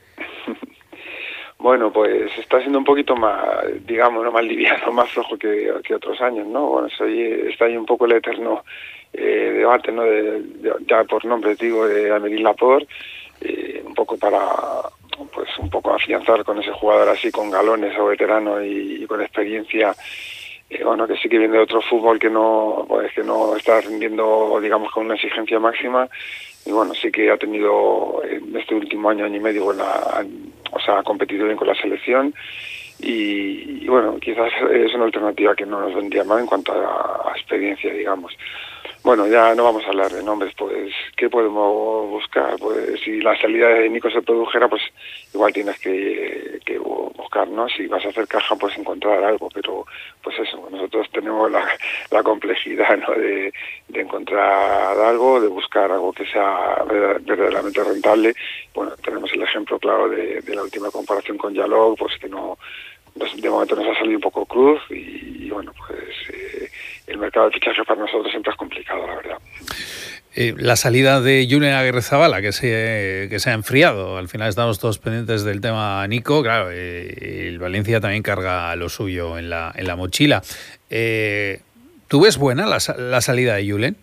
Bueno, pues está siendo un poquito más, digamos, no más liviano, más flojo que, que otros años, ¿no? Bueno, soy, está ahí un poco el eterno eh, debate, ¿no?, de, de, ya por nombre digo, de Aymeric Laporte, eh, un poco para, pues un poco afianzar con ese jugador así, con galones o veterano y, y con experiencia, eh, bueno, que sí que viene de otro fútbol que no, pues que no está rindiendo, digamos, con una exigencia máxima. Y bueno, sí que ha tenido en este último año, año y medio, bueno, ha, o sea, ha competido bien con la selección, y, y bueno, quizás es una alternativa que no nos vendría mal en cuanto a, a experiencia, digamos. Bueno, ya no vamos a hablar de nombres, pues, ¿qué podemos buscar? Pues si la salida de Nico se produjera, pues igual tienes que, que buscar, ¿no? Si vas a hacer caja, pues encontrar algo, pero pues eso, nosotros tenemos la, la complejidad, ¿no? De, de encontrar algo, de buscar algo que sea verdaderamente rentable. Bueno, tenemos el ejemplo claro de, de la última comparación con Yalog, pues que no, de momento nos ha salido un poco cruz y, y bueno, pues eh, el mercado de fichajes para nosotros siempre es complicado, la verdad. Eh, la salida de Julen Agirrezabala, que se, que se ha enfriado. Al final estamos todos pendientes del tema Nico. Claro, eh, el Valencia también carga lo suyo en la, en la mochila. Eh, ¿Tú ves buena la, la salida de Julen?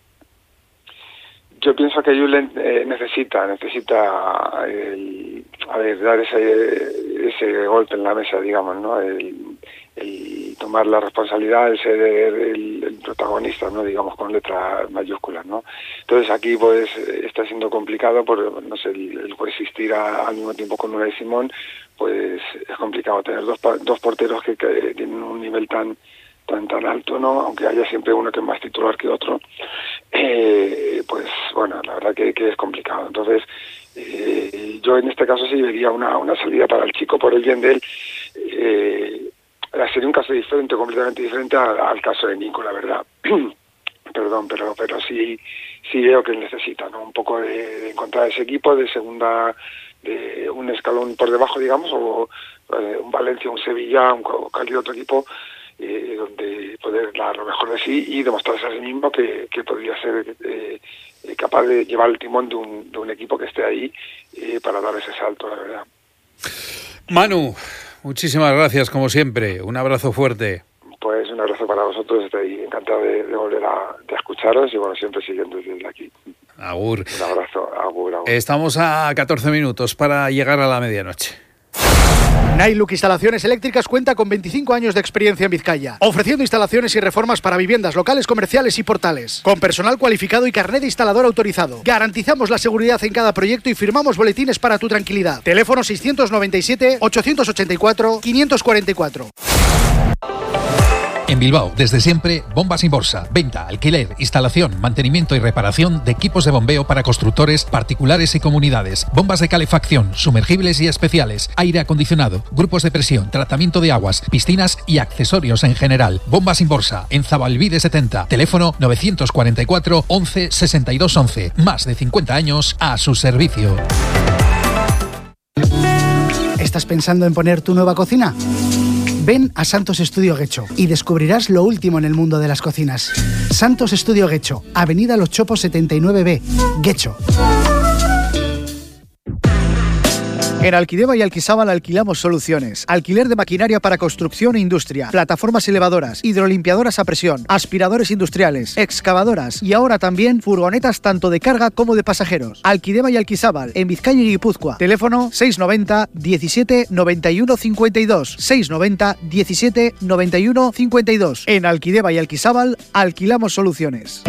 Yo pienso que Julen eh, necesita, necesita el, a ver, dar ese, ese golpe en la mesa, digamos, ¿no? El, el tomar la responsabilidad, el ser el, el protagonista, ¿no? Digamos, con letras mayúsculas, ¿no? Entonces aquí, pues, está siendo complicado, por, no sé, el, el coexistir a, al mismo tiempo con Unai Simón, pues es complicado tener dos, dos porteros que, que tienen un nivel tan tan tan alto, ¿no? Aunque haya siempre uno que es más titular que otro, eh, pues bueno, la verdad que, que es complicado. Entonces, eh, yo en este caso sí vería una, una salida para el chico por el bien de él. Eh, sería un caso diferente, completamente diferente al, al caso de Nico, la verdad. Perdón, pero pero sí sí veo que él necesita, ¿no? Un poco de, de encontrar ese equipo de segunda, de un escalón por debajo, digamos, o eh, un Valencia, un Sevilla, un cualquier otro equipo, Eh, donde poder dar lo mejor de sí y demostrarse a sí mismo que, que podría ser eh, capaz de llevar el timón de un, de un equipo que esté ahí eh, para dar ese salto, la verdad. Manu, muchísimas gracias como siempre, un abrazo fuerte. Pues un abrazo para vosotros, estoy encantado de, de volver a de escucharos y bueno, siempre siguiendo desde aquí. Agur. Un abrazo, agur, agur. Estamos a catorce minutos para llegar a la medianoche. Nailuk Instalaciones Eléctricas cuenta con veinticinco años de experiencia en Vizcaya, ofreciendo instalaciones y reformas para viviendas, locales, comerciales y portales. Con personal cualificado y carnet de instalador autorizado. Garantizamos la seguridad en cada proyecto y firmamos boletines para tu tranquilidad. Teléfono seiscientos noventa y siete, ochocientos ochenta y cuatro, quinientos cuarenta y cuatro. En Bilbao, desde siempre, Bombas Inborsa. Venta, alquiler, instalación, mantenimiento y reparación de equipos de bombeo para constructores, particulares y comunidades. Bombas de calefacción, sumergibles y especiales, aire acondicionado, grupos de presión, tratamiento de aguas, piscinas y accesorios en general. Bombas Inborsa, en Zabalbide setenta. Teléfono novecientos cuarenta y cuatro, once, sesenta y dos once. Más de cincuenta años a su servicio. ¿Estás pensando en poner tu nueva cocina? Ven a Santos Estudio Guecho y descubrirás lo último en el mundo de las cocinas. Santos Estudio Guecho, Avenida Los Chopos setenta y nueve B, Guecho. En Alquideva y Alquisábal alquilamos soluciones. Alquiler de maquinaria para construcción e industria, plataformas elevadoras, hidrolimpiadoras a presión, aspiradores industriales, excavadoras y ahora también furgonetas tanto de carga como de pasajeros. Alquideva y Alquisábal, en Vizcaya y Guipúzcoa. Teléfono seiscientos noventa, diecisiete, noventa y uno cincuenta y dos. seiscientos noventa, diecisiete, noventa y uno cincuenta y dos. En Alquideva y Alquisábal alquilamos soluciones.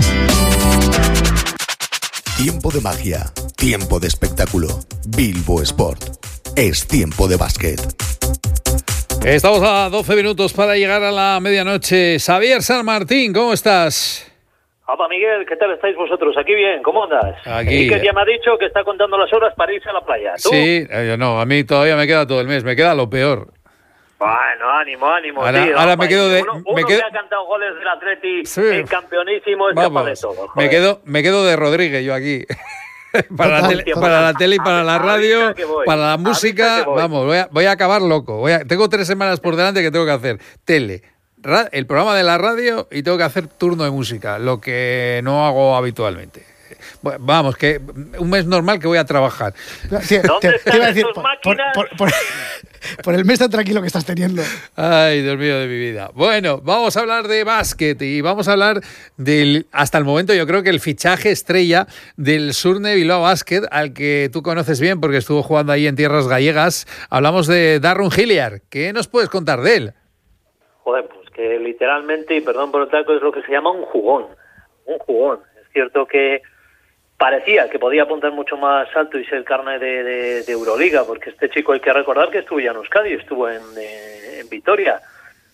Tiempo de magia, tiempo de espectáculo. Bilbo Sport. Es tiempo de básquet. Estamos a doce minutos para llegar a la medianoche. Xavier San Martín, ¿cómo estás? Hola Miguel, ¿qué tal estáis vosotros? Aquí bien, ¿cómo andas? Aquí. Iker ya me ha dicho que está contando las horas para irse a la playa. ¿Tú? Sí, eh, no, a mí todavía me queda todo el mes, me queda lo peor. Bueno, ánimo, ánimo, ahora, tío. Ahora me quedo de... Uno, me uno quedo... que ha cantado goles del Atleti sí. en campeonísimo es capaz de todo. Me quedo, me quedo de Rodríguez yo aquí. para, la tele, para la tele y para la radio, para la música, vamos, voy a, voy a acabar loco. Voy a, tengo tres semanas por delante que tengo que hacer tele, ra, el programa de la radio y tengo que hacer turno de música, lo que no hago habitualmente. Vamos, que un mes normal que voy a trabajar. Sí, te, te iba a decir, por, por, por, por, por el mes tan tranquilo que estás teniendo. Ay, Dios mío de mi vida. Bueno, vamos a hablar de básquet y vamos a hablar del, hasta el momento yo creo que el fichaje estrella del Surne Bilbao Basket, al que tú conoces bien porque estuvo jugando ahí en tierras gallegas. Hablamos de Darren Hilliard. ¿Qué nos puedes contar de él? Joder, pues que literalmente, y perdón por el taco, es lo que se llama un jugón. Un jugón. Es cierto que parecía que podía apuntar mucho más alto y ser carne de, de, de Euroliga, porque este chico hay que recordar que estuvo ya en Euskadi, estuvo en, eh, en Vitoria,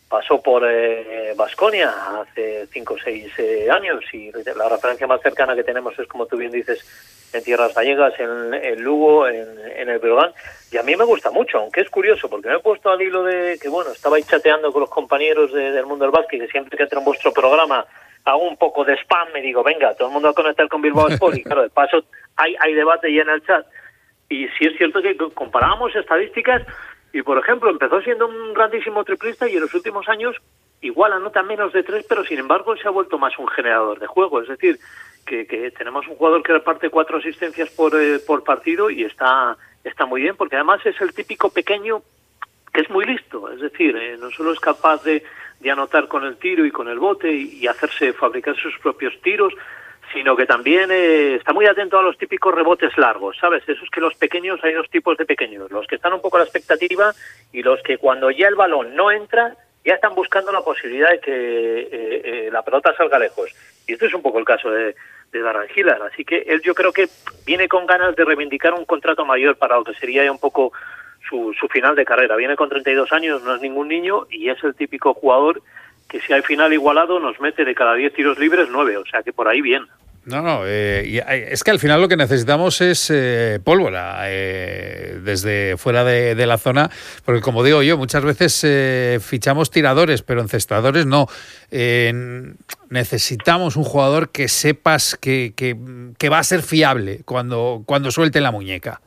pasó por Baskonia eh, hace cinco o seis eh, años y la referencia más cercana que tenemos es, como tú bien dices, en tierras gallegas, en, en Lugo, en, en el Breogán, y a mí me gusta mucho, aunque es curioso, porque me he puesto al hilo de que, bueno, estaba ahí chateando con los compañeros de, del mundo del básquet, que siempre que entro en vuestro programa hago un poco de spam, me digo, venga, todo el mundo a conectar con Bilbao Sport, y claro, de paso hay, hay debate ya en el chat, y sí es cierto que comparábamos estadísticas, y por ejemplo, empezó siendo un grandísimo triplista, y en los últimos años igual anota menos de tres, pero sin embargo se ha vuelto más un generador de juego, es decir, que, que tenemos un jugador que reparte cuatro asistencias por, eh, por partido, y está, está muy bien, porque además es el típico pequeño que es muy listo, es decir, eh, no solo es capaz de de anotar con el tiro y con el bote y, y hacerse, fabricar sus propios tiros, sino que también eh, está muy atento a los típicos rebotes largos, ¿sabes? Eso es que los pequeños, hay dos tipos de pequeños, los que están un poco a la expectativa y los que cuando ya el balón no entra, ya están buscando la posibilidad de que eh, eh, la pelota salga lejos. Y esto es un poco el caso de, de Darren Hillar, así que él yo creo que viene con ganas de reivindicar un contrato mayor para lo que sería ya un poco Su, su final de carrera. Viene con treinta y dos años, no es ningún niño, y es el típico jugador que si hay final igualado nos mete de cada diez tiros libres nueve, o sea que por ahí bien. No, no, eh, y es que al final lo que necesitamos es eh, pólvora eh, desde fuera de, de la zona, porque como digo yo, muchas veces eh, fichamos tiradores, pero encestadores no. Eh, necesitamos un jugador que sepas que, que, que va a ser fiable cuando, cuando suelte la muñeca.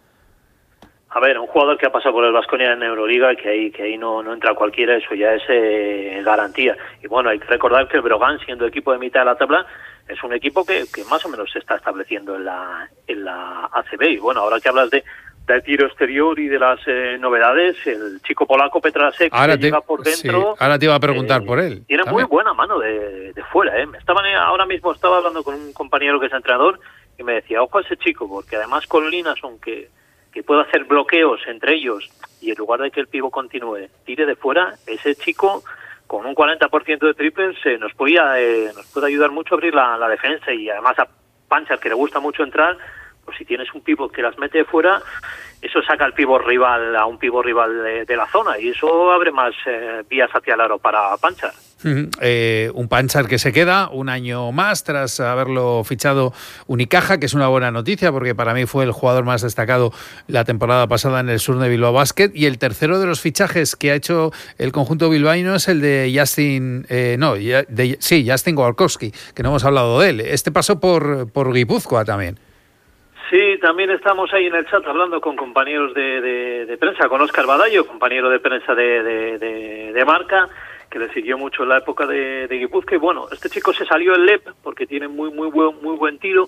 A ver, un jugador que ha pasado por el Baskonia en Euroliga, que ahí que ahí no, no entra cualquiera, eso ya es eh, garantía. Y bueno, hay que recordar que el Breogán, siendo equipo de mitad de la tabla, es un equipo que, que más o menos se está estableciendo en la en la A C B. Y bueno, ahora que hablas de, de tiro exterior y de las eh, novedades, el chico polaco Petrasek, que te, llega por dentro... Sí, ahora te iba a preguntar eh, por él. Tiene también. muy buena mano de, de fuera, ¿eh? Estaban, ahora mismo estaba hablando con un compañero que es entrenador y me decía, ojo a ese chico, porque además con Linason, que... que puede hacer bloqueos entre ellos y en lugar de que el pivo continúe, tire de fuera, ese chico con un cuarenta por ciento de triples eh, nos, puede, eh, nos puede ayudar mucho a abrir la, la defensa y además a Panchar, que le gusta mucho entrar, pues si tienes un pivot que las mete de fuera, eso saca al pivot rival a un pivot rival de, de la zona y eso abre más eh, vías hacia el aro para Panchar. Uh-huh. Eh, un Panchar que se queda un año más tras haberlo fichado Unicaja, que es una buena noticia porque para mí fue el jugador más destacado la temporada pasada en el Surne Bilbao Basket, y el tercero de los fichajes que ha hecho el conjunto bilbaíno es el de Justin eh, no, de, sí, Justin Gorkowski, que no hemos hablado de él. Este pasó por, por Guipúzcoa también. Sí, también estamos ahí en el chat hablando con compañeros de, de, de prensa, con Óscar Badallo, compañero de prensa de, de, de, de Marca, que le siguió mucho en la época de, de Guipúzcoa. Y bueno, este chico se salió en L E P porque tiene muy muy buen, muy buen tiro.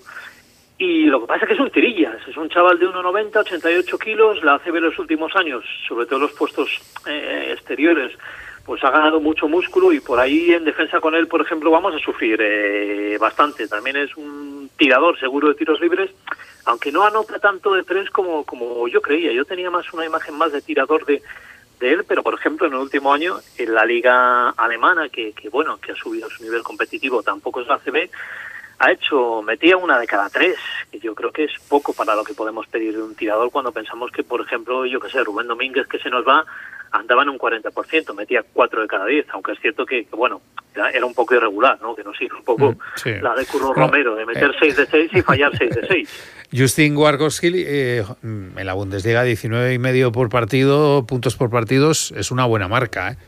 Y lo que pasa es que es un tirillas, es un chaval de uno noventa, ochenta y ocho kilos, la A C B en los últimos años, sobre todo los puestos eh, exteriores, pues ha ganado mucho músculo y por ahí en defensa con él, por ejemplo, vamos a sufrir eh, bastante. También es un tirador seguro de tiros libres, aunque no anota tanto de tres como, como yo creía. Yo tenía más una imagen más de tirador de de él, pero por ejemplo en el último año en la liga alemana, que, que bueno, que ha subido su nivel competitivo, tampoco es la A C B, ha hecho, metía una de cada tres, que yo creo que es poco para lo que podemos pedir de un tirador cuando pensamos que, por ejemplo, yo que sé, Rubén Domínguez, que se nos va, andaba en un cuarenta por ciento, metía cuatro de cada diez, aunque es cierto que, que bueno, era, era un poco irregular, ¿no? Que nos hizo un poco sí. la de Curro no, Romero, de meter seis de seis y fallar seis de seis. Justin Gorkowski eh, en la Bundesliga diecinueve y medio por partido, puntos por partidos, es una buena marca, ¿eh?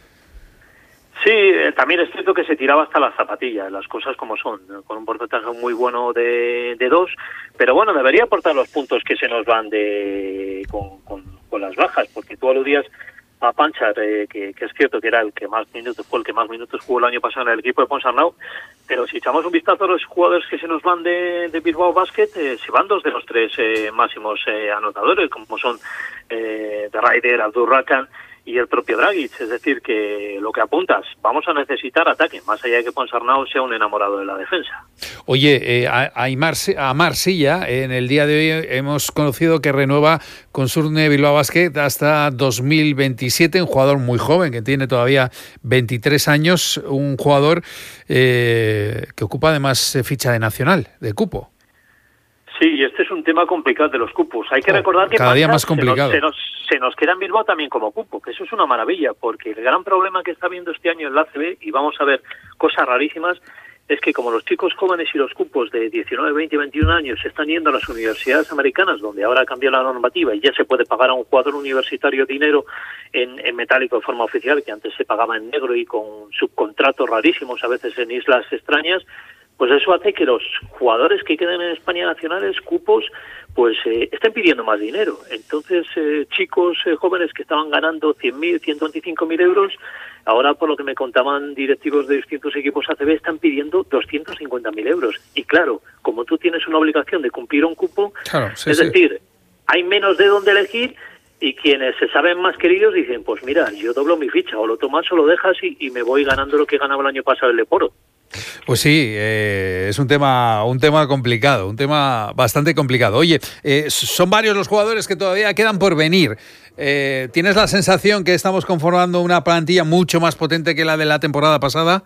Sí, eh, también es cierto que se tiraba hasta las zapatillas, las cosas como son, ¿no? Con un porcentaje muy bueno de, de dos, pero bueno, debería aportar los puntos que se nos van de con, con, con las bajas, porque tú aludías a Panchar, eh, que, que es cierto que era el que más minutos fue el que más minutos jugó el año pasado en el equipo de Ponsarnau, pero si echamos un vistazo a los jugadores que se nos van de, de Bilbao Basket, eh, se van dos de los tres eh, máximos eh, anotadores, como son eh, de Raider, Abdur Rakan y el propio Dragic, es decir, que lo que apuntas, vamos a necesitar ataque, más allá de que Ponsarnau sea un enamorado de la defensa. Oye, eh, a, a, Marse, a Marsella, en el día de hoy hemos conocido que renueva con Surne Bilbao Basket hasta dos mil veintisiete, un jugador muy joven, que tiene todavía veintitrés años, un jugador eh, que ocupa además ficha de nacional, de cupo. Sí, y este es un tema complicado de los cupos. Hay que oh, recordar que cada día más complicado. Se nos, se nos, se nos queda en Bilbao también como cupo, que eso es una maravilla, porque el gran problema que está habiendo este año en la A C B, y vamos a ver cosas rarísimas, es que como los chicos jóvenes y los cupos de diecinueve, veinte, veintiún años se están yendo a las universidades americanas, donde ahora ha cambiado la normativa y ya se puede pagar a un jugador universitario dinero en, en metálico de forma oficial, que antes se pagaba en negro y con subcontratos rarísimos, a veces en islas extrañas, pues eso hace que los jugadores que queden en España nacionales, cupos, pues eh, estén pidiendo más dinero. Entonces, eh, chicos eh, jóvenes que estaban ganando cien mil, ciento veinticinco mil euros, ahora, por lo que me contaban directivos de distintos equipos A C B, están pidiendo doscientos cincuenta mil euros. Y claro, como tú tienes una obligación de cumplir un cupo, claro, sí, es sí. decir, hay menos de dónde elegir, y quienes se saben más queridos dicen, pues mira, yo doblo mi ficha, o lo tomas o lo dejas y, y me voy ganando lo que ganaba el año pasado el Leporo. Pues sí, eh, es un tema un tema complicado, un tema bastante complicado. Oye, eh, son varios los jugadores que todavía quedan por venir. Eh, ¿Tienes la sensación que estamos conformando una plantilla mucho más potente que la de la temporada pasada?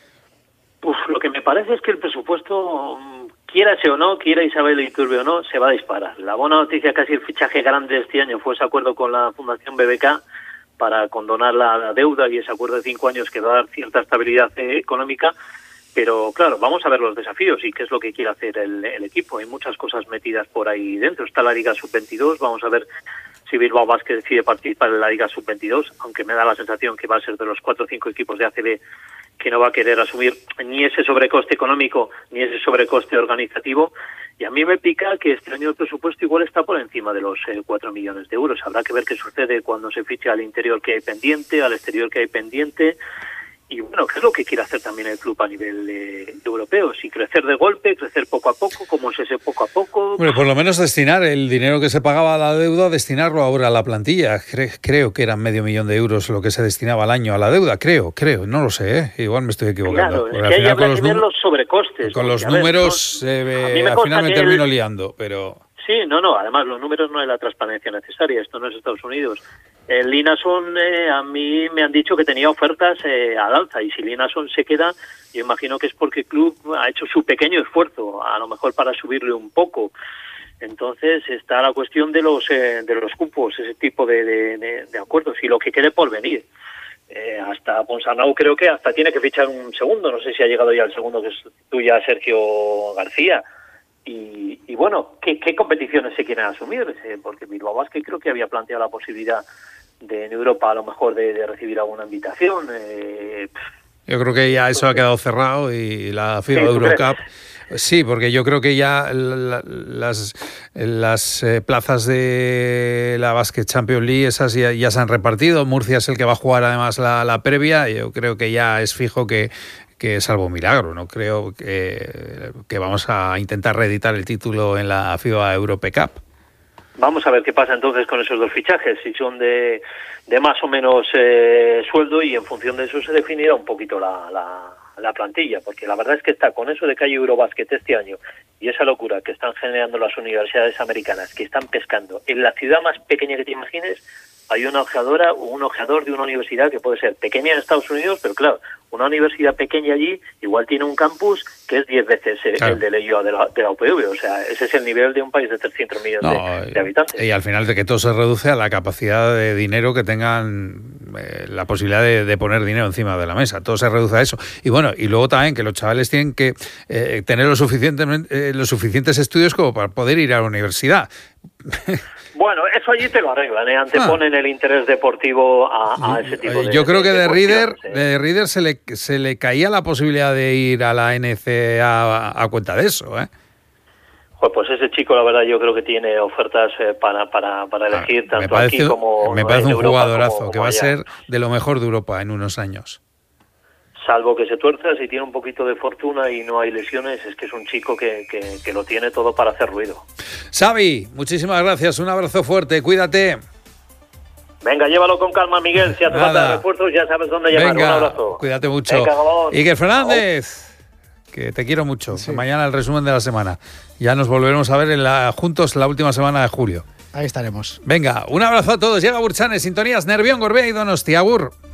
Uf, lo que me parece es que el presupuesto, quiera o no, quiera Isabel Iturbe o no, se va a disparar. La buena noticia, casi el fichaje grande este año, fue ese acuerdo con la Fundación B B K para condonar la, la deuda, y ese acuerdo de cinco años que va a dar cierta estabilidad eh, económica. Pero claro, vamos a ver los desafíos y qué es lo que quiere hacer el, el equipo. Hay muchas cosas metidas por ahí dentro. Está la Liga sub veintidós, vamos a ver si Bilbao Basket decide participar en la Liga sub veintidós, aunque me da la sensación que va a ser de los cuatro o cinco equipos de A C B que no va a querer asumir ni ese sobrecoste económico ni ese sobrecoste organizativo. Y a mí me pica que este año el presupuesto igual está por encima de los eh, cuatro millones de euros. Habrá que ver qué sucede cuando se fiche al interior que hay pendiente, al exterior que hay pendiente. Y bueno, ¿qué es lo que quiere hacer también el club a nivel eh, europeo? Si crecer de golpe, crecer poco a poco, ¿cómo es ese poco a poco? Bueno, por lo menos destinar el dinero que se pagaba a la deuda, destinarlo ahora a la plantilla. Cre- creo que eran medio millón de euros lo que se destinaba al año a la deuda, creo, creo, no lo sé, ¿eh? Igual me estoy equivocando. Claro, es que ahí habrá que ver los sobrecostes. Con los porque, números, ver, ¿no? eh, me al consta final me que termino el... liando, pero... Sí, no, no, además los números no es la transparencia necesaria, esto no es Estados Unidos. El Linason, eh, a mí me han dicho que tenía ofertas eh, al alza, y si Linason se queda, yo imagino que es porque el club ha hecho su pequeño esfuerzo, a lo mejor para subirle un poco. Entonces está la cuestión de los eh, de los cupos, ese tipo de, de, de, de acuerdos, y lo que quede por venir. Eh, hasta Ponsarnau creo que hasta tiene que fichar un segundo, no sé si ha llegado ya el segundo, que es tuya, Sergio García. Y, y bueno, ¿qué, ¿qué competiciones se quieren asumir? Eh, porque Bilbao Basket creo que había planteado la posibilidad de en Europa a lo mejor de, de recibir alguna invitación. Eh, yo creo que ya eso ha quedado cerrado, y la FIBA sí, Eurocup... Sí, porque yo creo que ya la, las, las eh, plazas de la Basket Champions League, esas ya, ya se han repartido. Murcia es el que va a jugar además la, la previa. Yo creo que ya es fijo que, que salvo milagro, no creo que, que vamos a intentar reeditar el título en la FIBA Eurocup. Vamos a ver qué pasa entonces con esos dos fichajes, si son de, de más o menos eh, sueldo, y en función de eso se definirá un poquito la, la, la plantilla, porque la verdad es que está con eso de que hay Eurobasket este año y esa locura que están generando las universidades americanas, que están pescando en la ciudad más pequeña que te imagines. Hay una ojeadora o un ojeador de una universidad que puede ser pequeña en Estados Unidos, pero claro, una universidad pequeña allí igual tiene un campus que es diez veces claro. el de Leioa de la, de la U P V. O sea, ese es el nivel de un país de trescientos millones no, de, de habitantes. Y al final de que todo se reduce a la capacidad de dinero que tengan, eh, la posibilidad de, de poner dinero encima de la mesa. Todo se reduce a eso. Y bueno, y luego también que los chavales tienen que eh, tener lo suficientemente, eh, los suficientes estudios como para poder ir a la universidad. Bueno, eso allí te lo arreglan, ¿eh? Anteponen ah. el interés deportivo a, a ese tipo de... Yo creo que de, de Reader, ¿eh? de Reader se le, se le caía la posibilidad de ir a la N C A a, a cuenta de eso, ¿eh? Pues ese chico, la verdad, yo creo que tiene ofertas eh, para, para, para elegir ah, tanto parece, aquí como me parece en un Europa jugadorazo como, que como va allá. a ser de lo mejor de Europa en unos años. Salvo que se tuerza, si tiene un poquito de fortuna y no hay lesiones, es que es un chico que, que, que lo tiene todo para hacer ruido. Xavi, muchísimas gracias, un abrazo fuerte, cuídate. Venga, llévalo con calma, Miguel, si hace falta refuerzos ya sabes dónde llamar. Venga, un abrazo. Cuídate mucho. Venga, Iker Fernández, que te quiero mucho. Sí. Mañana el resumen de la semana. Ya nos volveremos a ver en la, juntos la última semana de julio. Ahí estaremos. Venga, un abrazo a todos. Llega Burchane, sintonías Nervión, Gorbea y Donostia. Agur.